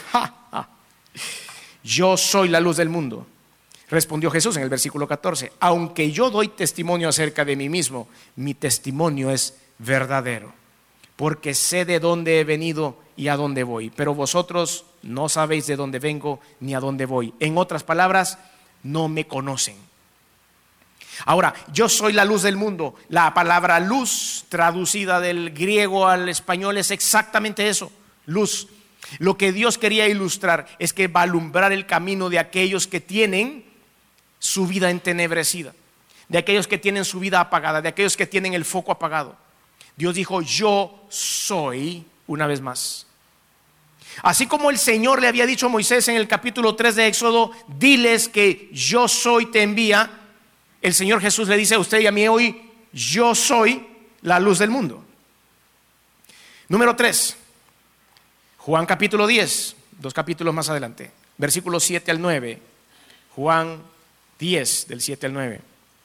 Speaker 1: yo soy la luz del mundo. Respondió Jesús en el versículo 14: aunque yo doy testimonio acerca de mí mismo, mi testimonio es verdadero, porque sé de dónde he venido y a dónde voy, pero vosotros no sabéis de dónde vengo ni a dónde voy. En otras palabras, no me conocen. Ahora, yo soy la luz del mundo. La palabra luz, traducida del griego al español, es exactamente eso: luz. Lo que Dios quería ilustrar es que va a alumbrar el camino de aquellos que tienen su vida entenebrecida, de aquellos que tienen su vida apagada, de aquellos que tienen el foco apagado. Dios dijo: yo soy, una vez más. Así como el Señor le había dicho a Moisés en el capítulo 3 de Éxodo: diles que yo soy te envía. El Señor Jesús le dice a usted y a mí hoy: yo soy la luz del mundo. Número 3, Juan capítulo 10, 2 capítulos más adelante, versículos 7 al 9. Juan 10, del 7 al 9.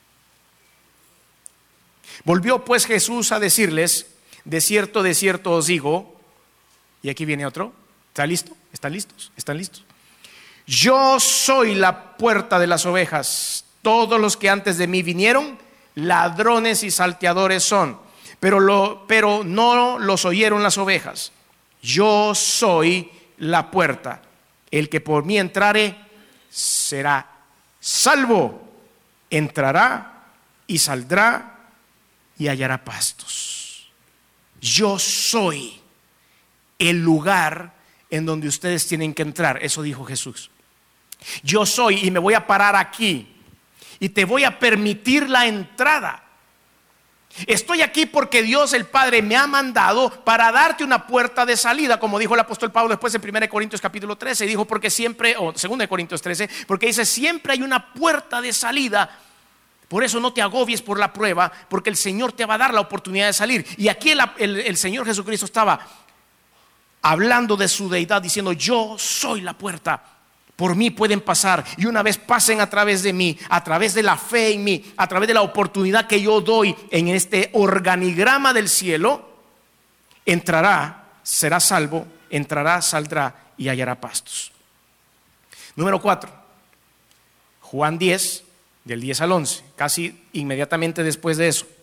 Speaker 1: Volvió pues Jesús a decirles: de cierto os digo. Y aquí viene otro. ¿Está listo? ¿Están listos? ¿Están listos? Yo soy la puerta de las ovejas. Todos los que antes de mí vinieron, ladrones y salteadores son, pero no los oyeron las ovejas. Yo soy la puerta. El que por mí entrare será salvo. Entrará y saldrá y hallará pastos. Yo soy el lugar en donde ustedes tienen que entrar. Eso dijo Jesús. Yo soy, y me voy a parar aquí y te voy a permitir la entrada. Estoy aquí porque Dios el Padre me ha mandado para darte una puerta de salida, como dijo el apóstol Pablo después en 1 Corintios capítulo 13. Dijo porque siempre, o 2 Corintios 13, porque dice siempre hay una puerta de salida. Por eso no te agobies por la prueba, porque el Señor te va a dar la oportunidad de salir. Y aquí el Señor Jesucristo estaba hablando de su deidad, diciendo: yo soy la puerta. Por mí pueden pasar, y una vez pasen a través de mí, a través de la fe en mí, a través de la oportunidad que yo doy en este organigrama del cielo, entrará, será salvo, entrará, saldrá y hallará pastos. Número 4, Juan 10, del 10 al 11, casi inmediatamente después de eso.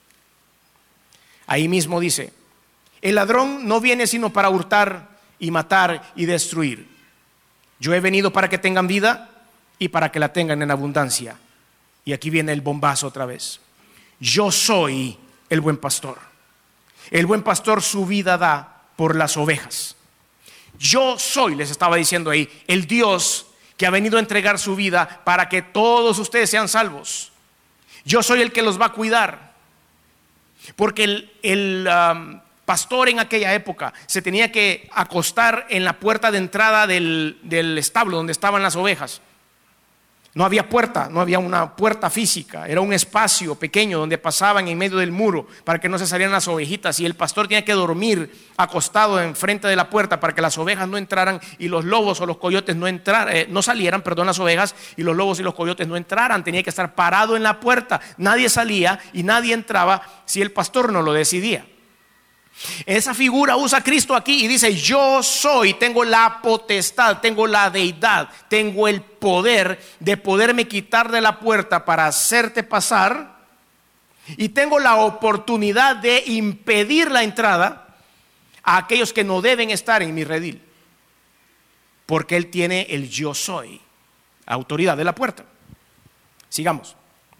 Speaker 1: Ahí mismo dice: el ladrón no viene sino para hurtar y matar y destruir. Yo he venido para que tengan vida y para que la tengan en abundancia. Y aquí viene el bombazo otra vez. Yo soy el buen pastor. El buen pastor su vida da por las ovejas. Yo soy, les estaba diciendo ahí, el Dios que ha venido a entregar su vida para que todos ustedes sean salvos. Yo soy el que los va a cuidar. Porque el pastor en aquella época se tenía que acostar en la puerta de entrada del establo donde estaban las ovejas. No había puerta, no había una puerta física, era un espacio pequeño donde pasaban en medio del muro para que no se salieran las ovejitas, y el pastor tenía que dormir acostado enfrente de la puerta para que las ovejas no entraran y los lobos o los coyotes no salieran, las ovejas y los lobos y los coyotes no entraran. Tenía que estar parado en la puerta, nadie salía y nadie entraba si el pastor no lo decidía. Esa figura usa Cristo aquí y dice: yo soy, tengo la potestad, tengo la deidad, tengo el poder de poderme quitar de la puerta para hacerte pasar, y tengo la oportunidad de impedir la entrada a aquellos que no deben estar en mi redil, porque Él tiene el yo soy, autoridad de la puerta. Sigamos.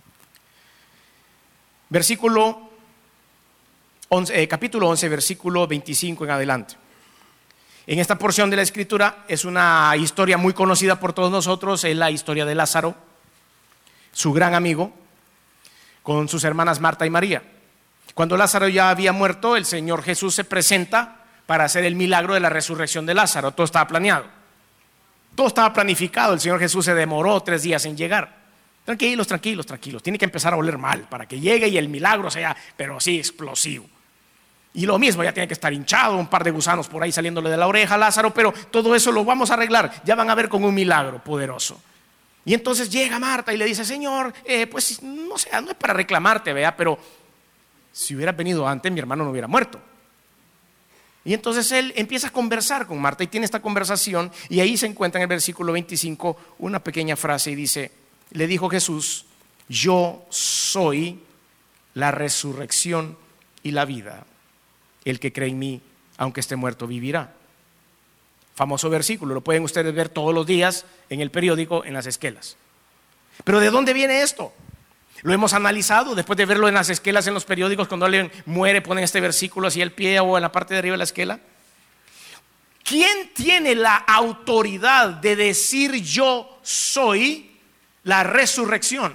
Speaker 1: Capítulo 11, versículo 25 en adelante. En esta porción de la escritura es una historia muy conocida por todos nosotros. Es la historia de Lázaro, su gran amigo, con sus hermanas Marta y María. Cuando Lázaro ya había muerto, el Señor Jesús se presenta para hacer el milagro de la resurrección de Lázaro. Todo estaba planeado, todo estaba planificado. El Señor Jesús se demoró 3 días en llegar. Tranquilos, tiene que empezar a oler mal para que llegue y el milagro sea, pero sí, explosivo. Y lo mismo, ya tiene que estar hinchado, un par de gusanos por ahí saliéndole de la oreja a Lázaro, pero todo eso lo vamos a arreglar. Ya van a ver con un milagro poderoso. Y entonces llega Marta y le dice: Señor, pues no sé, no es para reclamarte, ¿verdad? Pero si hubieras venido antes, mi hermano no hubiera muerto. Y entonces él empieza a conversar con Marta y tiene esta conversación, y ahí se encuentra en el versículo 25 una pequeña frase y dice: le dijo Jesús: yo soy la resurrección y la vida. El que cree en mí, aunque esté muerto, vivirá. Famoso versículo, lo pueden ustedes ver todos los días en el periódico, en las esquelas. Pero ¿de dónde viene esto? Lo hemos analizado después de verlo en las esquelas, en los periódicos. Cuando alguien muere ponen este versículo así al pie o en la parte de arriba de la esquela. ¿Quién tiene la autoridad de decir yo soy la resurrección?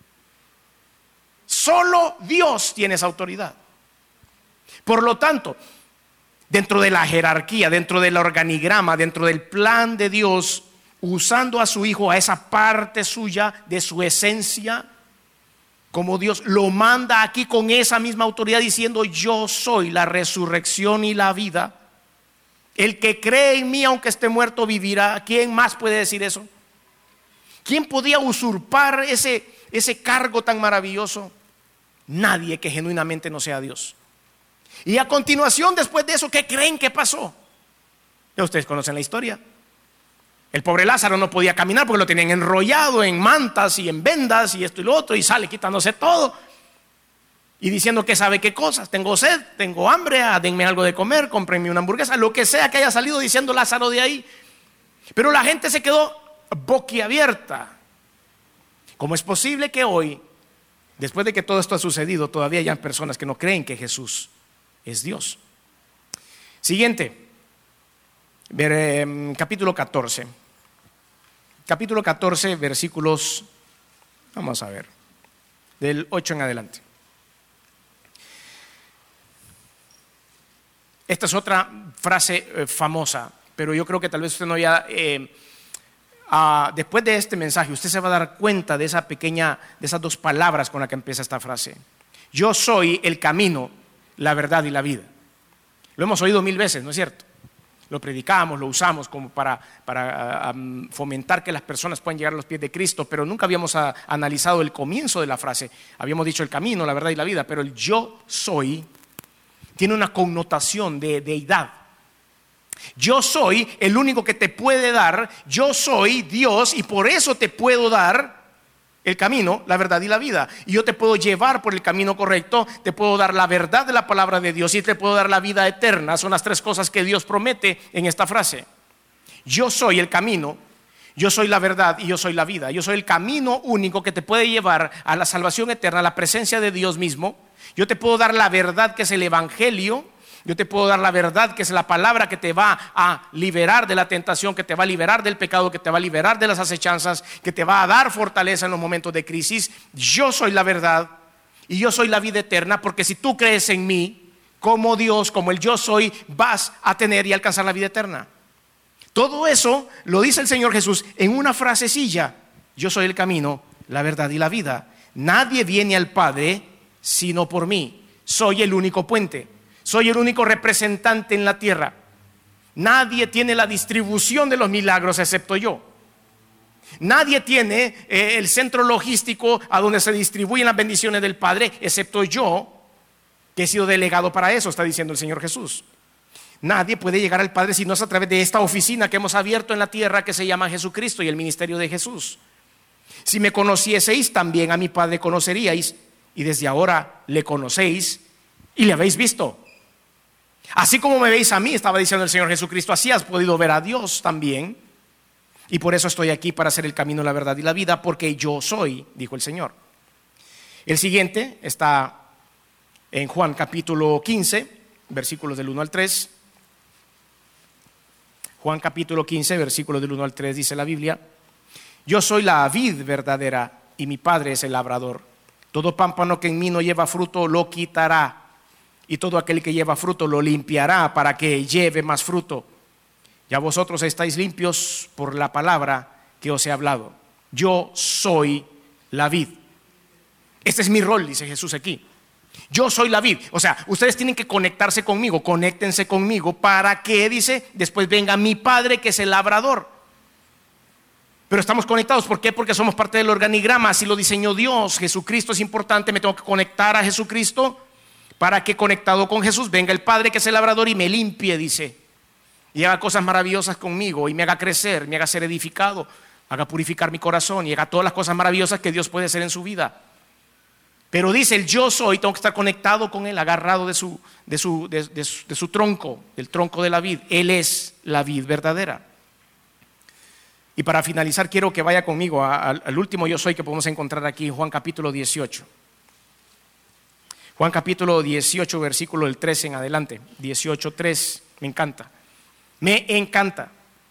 Speaker 1: Solo Dios tiene esa autoridad. Por lo tanto, dentro de la jerarquía, dentro del organigrama, dentro del plan de Dios, usando a su Hijo, a esa parte suya de su esencia, como Dios lo manda aquí con esa misma autoridad, diciendo: yo soy la resurrección y la vida. El que cree en mí, aunque esté muerto, vivirá. ¿Quién más puede decir eso? ¿Quién podía usurpar ese cargo tan maravilloso? Nadie que genuinamente no sea Dios. Y a continuación, después de eso, ¿qué creen que pasó? Ya ustedes conocen la historia. El pobre Lázaro no podía caminar porque lo tenían enrollado en mantas y en vendas y esto y lo otro, y sale quitándose todo y diciendo que sabe qué cosas: tengo sed, tengo hambre, denme algo de comer, cómprenme una hamburguesa, lo que sea que haya salido diciendo Lázaro de ahí. Pero la gente se quedó boquiabierta. ¿Cómo es posible que hoy, después de que todo esto ha sucedido, todavía hayan personas que no creen que Jesús es Dios? Siguiente, capítulo 14, capítulo 14, versículos, vamos a ver, del 8 en adelante. Esta es otra frase famosa, pero yo creo que tal vez usted no haya... después de este mensaje, usted se va a dar cuenta de esa pequeña, de esas dos palabras con las que empieza esta frase. Yo soy el camino, la verdad y la vida. Lo hemos oído 1000 veces, ¿no es cierto? Lo predicamos, lo usamos como para fomentar que las personas puedan llegar a los pies de Cristo, pero nunca habíamos analizado el comienzo de la frase. Habíamos dicho el camino, la verdad y la vida, pero el yo soy tiene una connotación de deidad. Yo soy el único que te puede dar, yo soy Dios y por eso te puedo dar el camino, la verdad y la vida. Y yo te puedo llevar por el camino correcto, te puedo dar la verdad de la palabra de Dios y te puedo dar la vida eterna. Son las 3 cosas que Dios promete en esta frase. Yo soy el camino, yo soy la verdad y yo soy la vida. Yo soy el camino único que te puede llevar a la salvación eterna, a la presencia de Dios mismo. Yo te puedo dar la verdad que es el evangelio. Yo te puedo dar la verdad que es la palabra que te va a liberar de la tentación, que te va a liberar del pecado, que te va a liberar de las acechanzas, que te va a dar fortaleza en los momentos de crisis. Yo soy la verdad y yo soy la vida eterna, porque si tú crees en mí como Dios, como el yo soy, vas a tener y alcanzar la vida eterna. Todo eso lo dice el Señor Jesús en una frasecilla. Yo soy el camino, la verdad y la vida. Nadie viene al Padre sino por mí. Soy el único puente. Soy el único representante en la tierra. Nadie tiene la distribución de los milagros excepto yo. Nadie tiene el centro logístico a donde se distribuyen las bendiciones del Padre excepto yo, que he sido delegado para eso, está diciendo el Señor Jesús. Nadie puede llegar al Padre si no es a través de esta oficina que hemos abierto en la tierra, que se llama Jesucristo y el ministerio de Jesús. Si me conocieseis, también a mi Padre conoceríais, y desde ahora le conocéis y le habéis visto. Así como me veis a mí, estaba diciendo el Señor Jesucristo, así has podido ver a Dios también. Y por eso estoy aquí, para hacer el camino, la verdad y la vida, porque yo soy, dijo el Señor. El siguiente está en Juan capítulo 15, versículos del 1 al 3. Juan capítulo 15, versículos del 1 al 3, dice la Biblia: yo soy la vid verdadera y mi Padre es el labrador. Todo pámpano que en mí no lleva fruto lo quitará, y todo aquel que lleva fruto lo limpiará para que lleve más fruto. Ya vosotros estáis limpios por la palabra que os he hablado. Yo soy la vid. Este es mi rol, dice Jesús aquí. Yo soy la vid. O sea, ustedes tienen que conectarse conmigo, conéctense conmigo para que, dice, después venga mi Padre que es el labrador. Pero estamos conectados, ¿por qué? Porque somos parte del organigrama, así lo diseñó Dios. Jesucristo es importante, me tengo que conectar a Jesucristo para que, conectado con Jesús, venga el Padre que es el labrador y me limpie, dice, y haga cosas maravillosas conmigo y me haga crecer, me haga ser edificado, haga purificar mi corazón y haga todas las cosas maravillosas que Dios puede hacer en su vida. Pero dice el yo soy, tengo que estar conectado con Él, agarrado de su tronco, del tronco de la vid. Él es la vid verdadera. Y para finalizar, quiero que vaya conmigo al último yo soy que podemos encontrar aquí en Juan capítulo 18. Juan capítulo 18, versículo del 13 en adelante. 18:3, me encanta. Me encanta.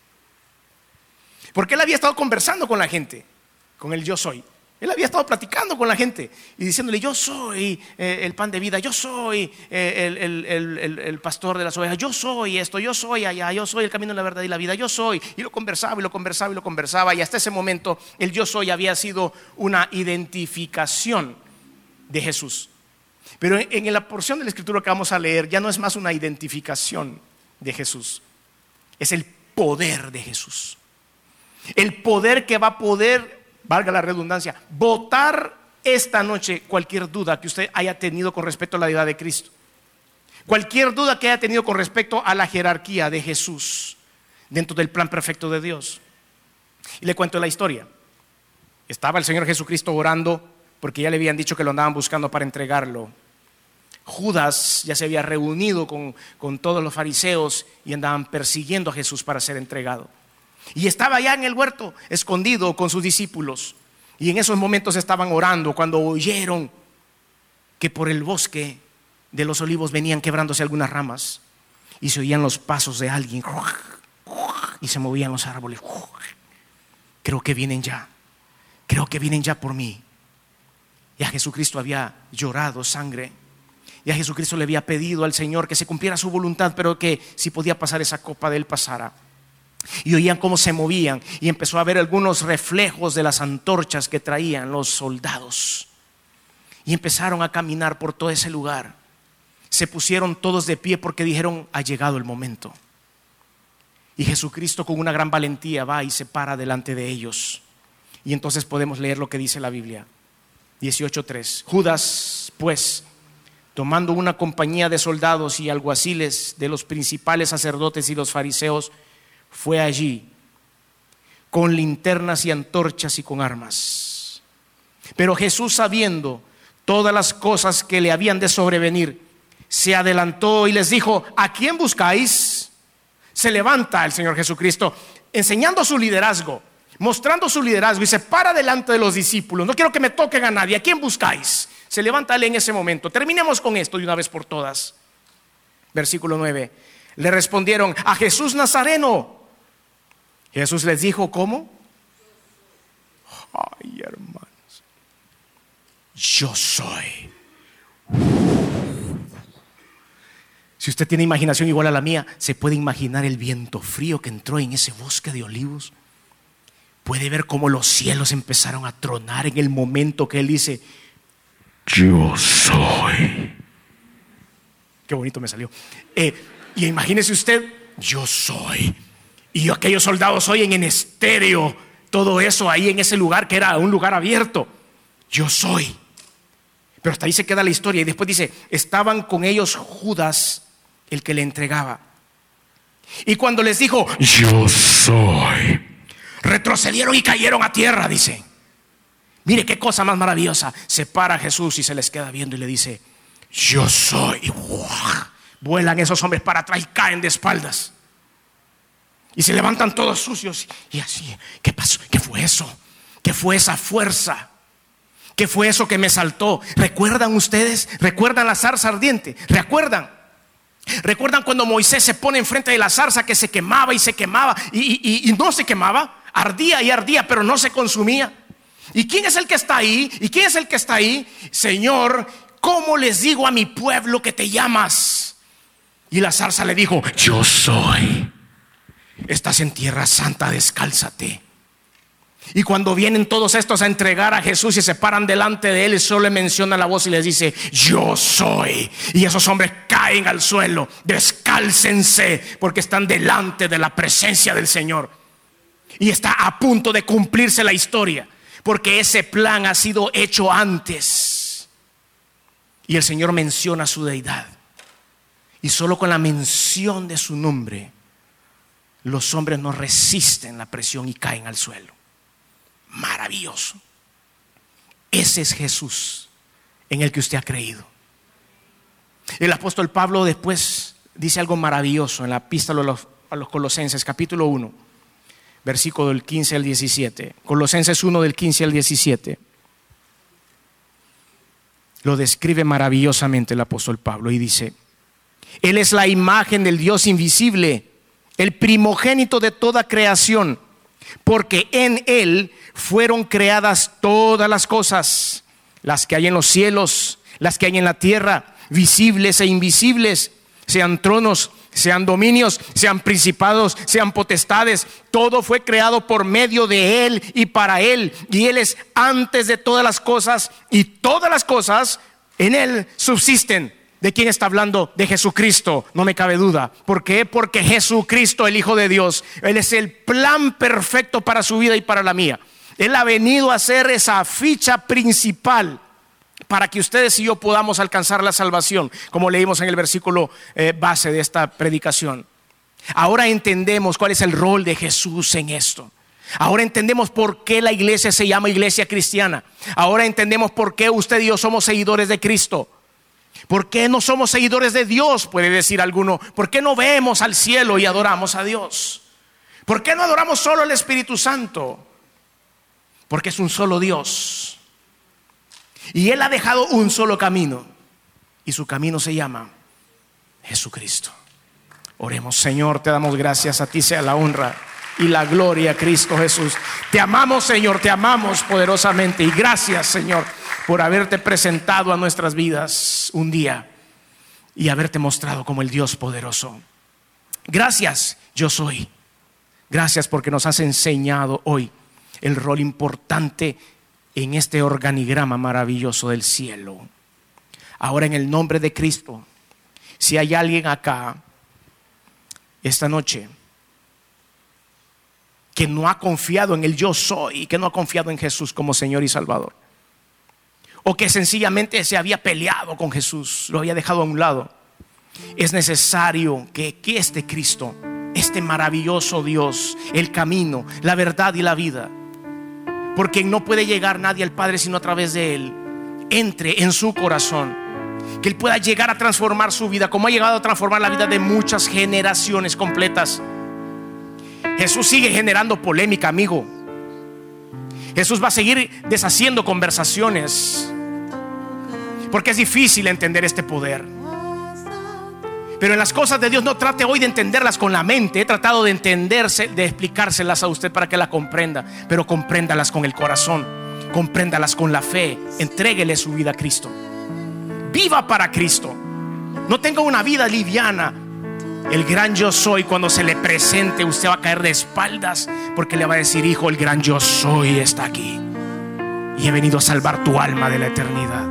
Speaker 1: Porque él había estado conversando con la gente, con el yo soy. Él había estado platicando con la gente y diciéndole: yo soy el pan de vida, yo soy el pastor de las ovejas, yo soy esto, yo soy allá, yo soy el camino, la verdad y la vida, yo soy. Y lo conversaba y lo conversaba y lo conversaba. Y hasta ese momento el yo soy había sido una identificación de Jesús. Pero en la porción de la escritura que vamos a leer ya no es más una identificación de Jesús, es el poder de Jesús. El poder que va a poder, valga la redundancia, botar esta noche cualquier duda que usted haya tenido con respecto a la deidad de Cristo. Cualquier duda que haya tenido con respecto a la jerarquía de Jesús dentro del plan perfecto de Dios. Y le cuento la historia. Estaba el Señor Jesucristo orando porque ya le habían dicho que lo andaban buscando para entregarlo. Judas ya se había reunido con todos los fariseos y andaban persiguiendo a Jesús para ser entregado. Y estaba allá en el huerto, escondido con sus discípulos. Y en esos momentos estaban orando cuando oyeron que por el bosque de los olivos venían quebrándose algunas ramas. Y se oían los pasos de alguien. Y se movían los árboles. creo que vienen ya. Creo que vienen ya por mí. Ya Jesucristo había llorado sangre. Ya Jesucristo le había pedido al Señor que se cumpliera su voluntad, pero que si podía pasar esa copa de él, pasara. Y oían cómo se movían, y empezó a ver algunos reflejos de las antorchas que traían los soldados. Y empezaron a caminar por todo ese lugar. Se pusieron todos de pie porque dijeron: ha llegado el momento. Y Jesucristo, con una gran valentía, va y se para delante de ellos. Y entonces podemos leer lo que dice la Biblia. 18:3. Judas, pues, tomando una compañía de soldados y alguaciles de los principales sacerdotes y los fariseos, fue allí con linternas y antorchas y con armas. Pero Jesús, sabiendo todas las cosas que le habían de sobrevenir, se adelantó y les dijo: ¿a quién buscáis? Se levanta el Señor Jesucristo, enseñando su liderazgo, mostrando su liderazgo, y se para delante de los discípulos. No quiero que me toquen a nadie. ¿A quién buscáis? Se levanta él en ese momento. Terminemos con esto de una vez por todas. Versículo 9. Le respondieron: a Jesús Nazareno. Jesús les dijo: ¿cómo? Ay, hermanos, yo soy. Si usted tiene imaginación igual a la mía, se puede imaginar el viento frío que entró en ese bosque de olivos. Puede ver cómo los cielos empezaron a tronar en el momento que él dice: yo soy. Qué bonito me salió. Y imagínese usted: yo soy. Y aquellos soldados oyen en estéreo todo eso ahí en ese lugar que era un lugar abierto. Yo soy. Pero hasta ahí se queda la historia. Y después dice: estaban con ellos Judas, el que le entregaba. Y cuando les dijo: yo soy, retrocedieron y cayeron a tierra, dice. Mire qué cosa más maravillosa. Se para Jesús y se les queda viendo y le dice: yo soy. Y ¡guau! Vuelan esos hombres para atrás y caen de espaldas. Y se levantan todos sucios. Y así: ¿qué pasó? ¿Qué fue eso? ¿Qué fue esa fuerza? ¿Qué fue eso que me saltó? ¿Recuerdan ustedes? ¿Recuerdan la zarza ardiente? ¿Recuerdan cuando Moisés se pone enfrente de la zarza que se quemaba y se quemaba y no se quemaba? Ardía y ardía, pero no se consumía. ¿Y quién es el que está ahí? ¿Y quién es el que está ahí? Señor, ¿cómo les digo a mi pueblo que te llamas? Y la zarza le dijo: yo soy. Estás en tierra santa, descálzate. Y cuando vienen todos estos a entregar a Jesús y se paran delante de él, solo le menciona la voz y les dice: yo soy. Y esos hombres caen al suelo. Descálcense, porque están delante de la presencia del Señor. Y está a punto de cumplirse la historia, porque ese plan ha sido hecho antes. Y el Señor menciona su deidad. Y solo con la mención de su nombre, los hombres no resisten la presión y caen al suelo. Maravilloso. Ese es Jesús en el que usted ha creído. El apóstol Pablo después dice algo maravilloso en la epístola a los Colosenses, capítulo 1, versículo del 15 al 17. Colosenses 1, del 15 al 17. Lo describe maravillosamente el apóstol Pablo y dice: Él es la imagen del Dios invisible, el primogénito de toda creación, porque en Él fueron creadas todas las cosas, las que hay en los cielos, las que hay en la tierra, visibles e invisibles, sean tronos, sean dominios, sean principados, sean potestades. Todo fue creado por medio de Él y para Él, y Él es antes de todas las cosas, y todas las cosas en Él subsisten. ¿De quién está hablando? De Jesucristo, no me cabe duda. ¿Por qué? Porque Jesucristo, el Hijo de Dios, Él es el plan perfecto para su vida y para la mía. Él ha venido a ser esa ficha principal para que ustedes y yo podamos alcanzar la salvación, como leímos en el versículo base de esta predicación. Ahora entendemos cuál es el rol de Jesús en esto. Ahora entendemos por qué la iglesia se llama iglesia cristiana. Ahora entendemos por qué usted y yo somos seguidores de Cristo. ¿Por qué no somos seguidores de Dios? Puede decir alguno. ¿Por qué no vemos al cielo y adoramos a Dios? ¿Por qué no adoramos solo al Espíritu Santo? Porque es un solo Dios. Y Él ha dejado un solo camino. Y su camino se llama Jesucristo. Oremos. Señor, te damos gracias. A ti sea la honra y la gloria a Cristo Jesús. Te amamos, Señor, te amamos poderosamente. Y gracias, Señor, por haberte presentado a nuestras vidas un día y haberte mostrado como el Dios poderoso. Gracias, yo soy. Gracias porque nos has enseñado hoy el rol importante en este organigrama maravilloso del cielo. Ahora, en el nombre de Cristo, si hay alguien acá esta noche que no ha confiado en el yo soy, que no ha confiado en Jesús como Señor y Salvador, o que sencillamente se había peleado con Jesús, lo había dejado a un lado, es necesario que este Cristo, este maravilloso Dios, el camino, la verdad y la vida, porque no puede llegar nadie al Padre sino a través de Él, entre en su corazón, que Él pueda llegar a transformar su vida como ha llegado a transformar la vida de muchas generaciones completas. Jesús sigue generando polémica, amigo. Jesús va a seguir deshaciendo conversaciones, porque es difícil entender este poder. Pero en las cosas de Dios no trate hoy de entenderlas con la mente. He tratado de entenderse, de explicárselas a usted para que la comprenda, pero compréndalas con el corazón, compréndalas con la fe. Entréguele su vida a Cristo. Viva para Cristo. No tenga una vida liviana. El gran yo soy, cuando se le presente, usted va a caer de espaldas, porque le va a decir: hijo, el gran yo soy está aquí y he venido a salvar tu alma de la eternidad.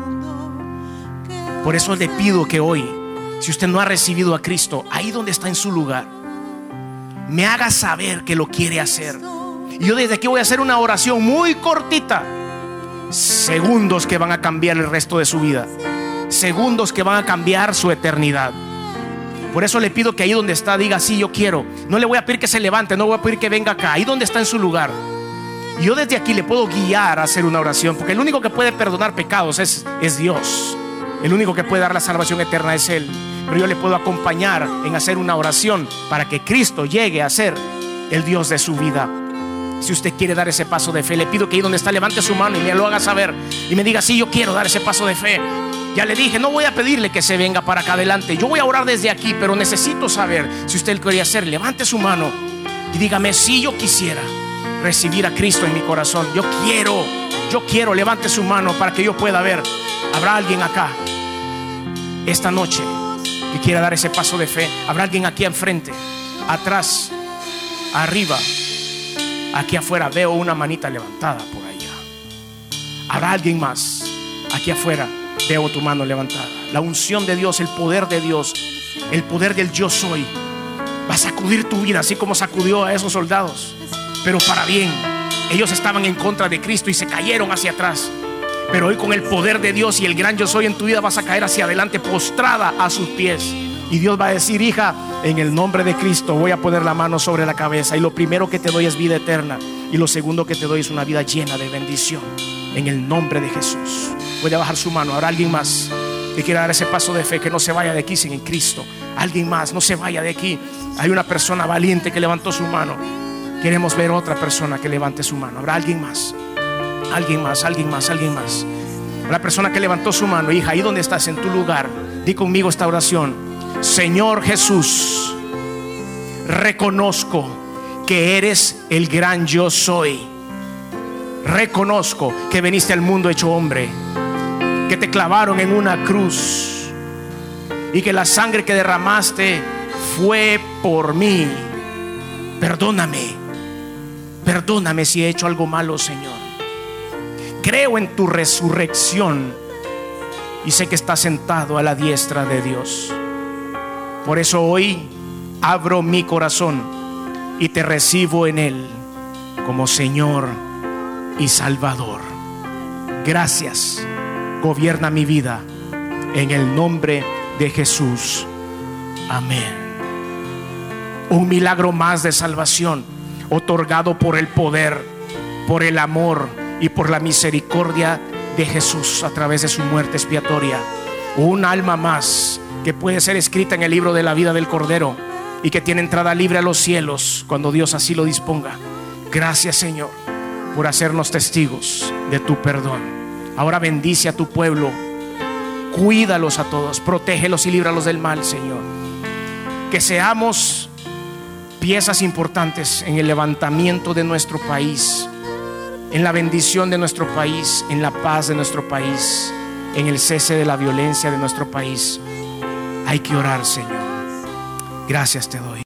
Speaker 1: Por eso le pido que hoy, si usted no ha recibido a Cristo, ahí donde está en su lugar, me haga saber que lo quiere hacer. Y yo desde aquí voy a hacer una oración muy cortita, segundos que van a cambiar el resto de su vida, segundos que van a cambiar su eternidad. Por eso le pido que ahí donde está diga: sí, yo quiero. No le voy a pedir que se levante, no voy a pedir que venga acá. Ahí donde está en su lugar, y yo desde aquí le puedo guiar a hacer una oración, porque el único que puede perdonar pecados es Dios. El único que puede dar la salvación eterna es Él. Pero yo le puedo acompañar en hacer una oración para que Cristo llegue a ser el Dios de su vida. Si usted quiere dar ese paso de fe, le pido que ahí donde está levante su mano y me lo haga saber y me diga: sí, yo quiero dar ese paso de fe. Ya le dije, no voy a pedirle que se venga para acá adelante. Yo voy a orar desde aquí, pero necesito saber si usted lo quería hacer. Levante su mano y dígame: sí, yo quisiera recibir a Cristo en mi corazón. Yo quiero. Levante su mano para que yo pueda ver. ¿Habrá alguien acá esta noche que quiera dar ese paso de fe? ¿Habrá alguien aquí enfrente, atrás, arriba, aquí afuera? Veo una manita levantada por allá. ¿Habrá alguien más aquí afuera? Veo tu mano levantada. La unción de Dios, el poder de Dios, el poder del yo soy va a sacudir tu vida, así como sacudió a esos soldados, pero para bien. Ellos estaban en contra de Cristo y se cayeron hacia atrás, pero hoy con el poder de Dios y el gran yo soy en tu vida vas a caer hacia adelante, postrada a sus pies. Y Dios va a decir: hija, en el nombre de Cristo voy a poner la mano sobre la cabeza, y lo primero que te doy es vida eterna, y lo segundo que te doy es una vida llena de bendición. En el nombre de Jesús. Puede bajar su mano. ¿Habrá alguien más que quiera dar ese paso de fe? Que no se vaya de aquí sin en Cristo. Alguien más, no se vaya de aquí. Hay una persona valiente que levantó su mano. Queremos ver otra persona que levante su mano. ¿Habrá alguien más? Alguien más. La persona que levantó su mano, hija, ahí donde estás en tu lugar, di conmigo esta oración: Señor Jesús, reconozco que eres el gran yo soy. Reconozco que viniste al mundo hecho hombre, que te clavaron en una cruz y que la sangre que derramaste fue por mí. Perdóname si he hecho algo malo, Señor. Creo en tu resurrección y sé que estás sentado a la diestra de Dios. Por eso hoy abro mi corazón y te recibo en él como Señor y Salvador. Gracias. Gobierna mi vida en el nombre de Jesús. Amén. Un milagro más de salvación otorgado por el poder, por el amor y por la misericordia de Jesús a través de su muerte expiatoria. Un alma más que puede ser escrita en el libro de la vida del Cordero y que tiene entrada libre a los cielos cuando Dios así lo disponga. Gracias, Señor, por hacernos testigos de tu perdón. Ahora bendice a tu pueblo, cuídalos a todos, protégelos y líbralos del mal, Señor. Que seamos piezas importantes en el levantamiento de nuestro país, en la bendición de nuestro país, en la paz de nuestro país, en el cese de la violencia de nuestro país. Hay que orar, Señor. Gracias te doy.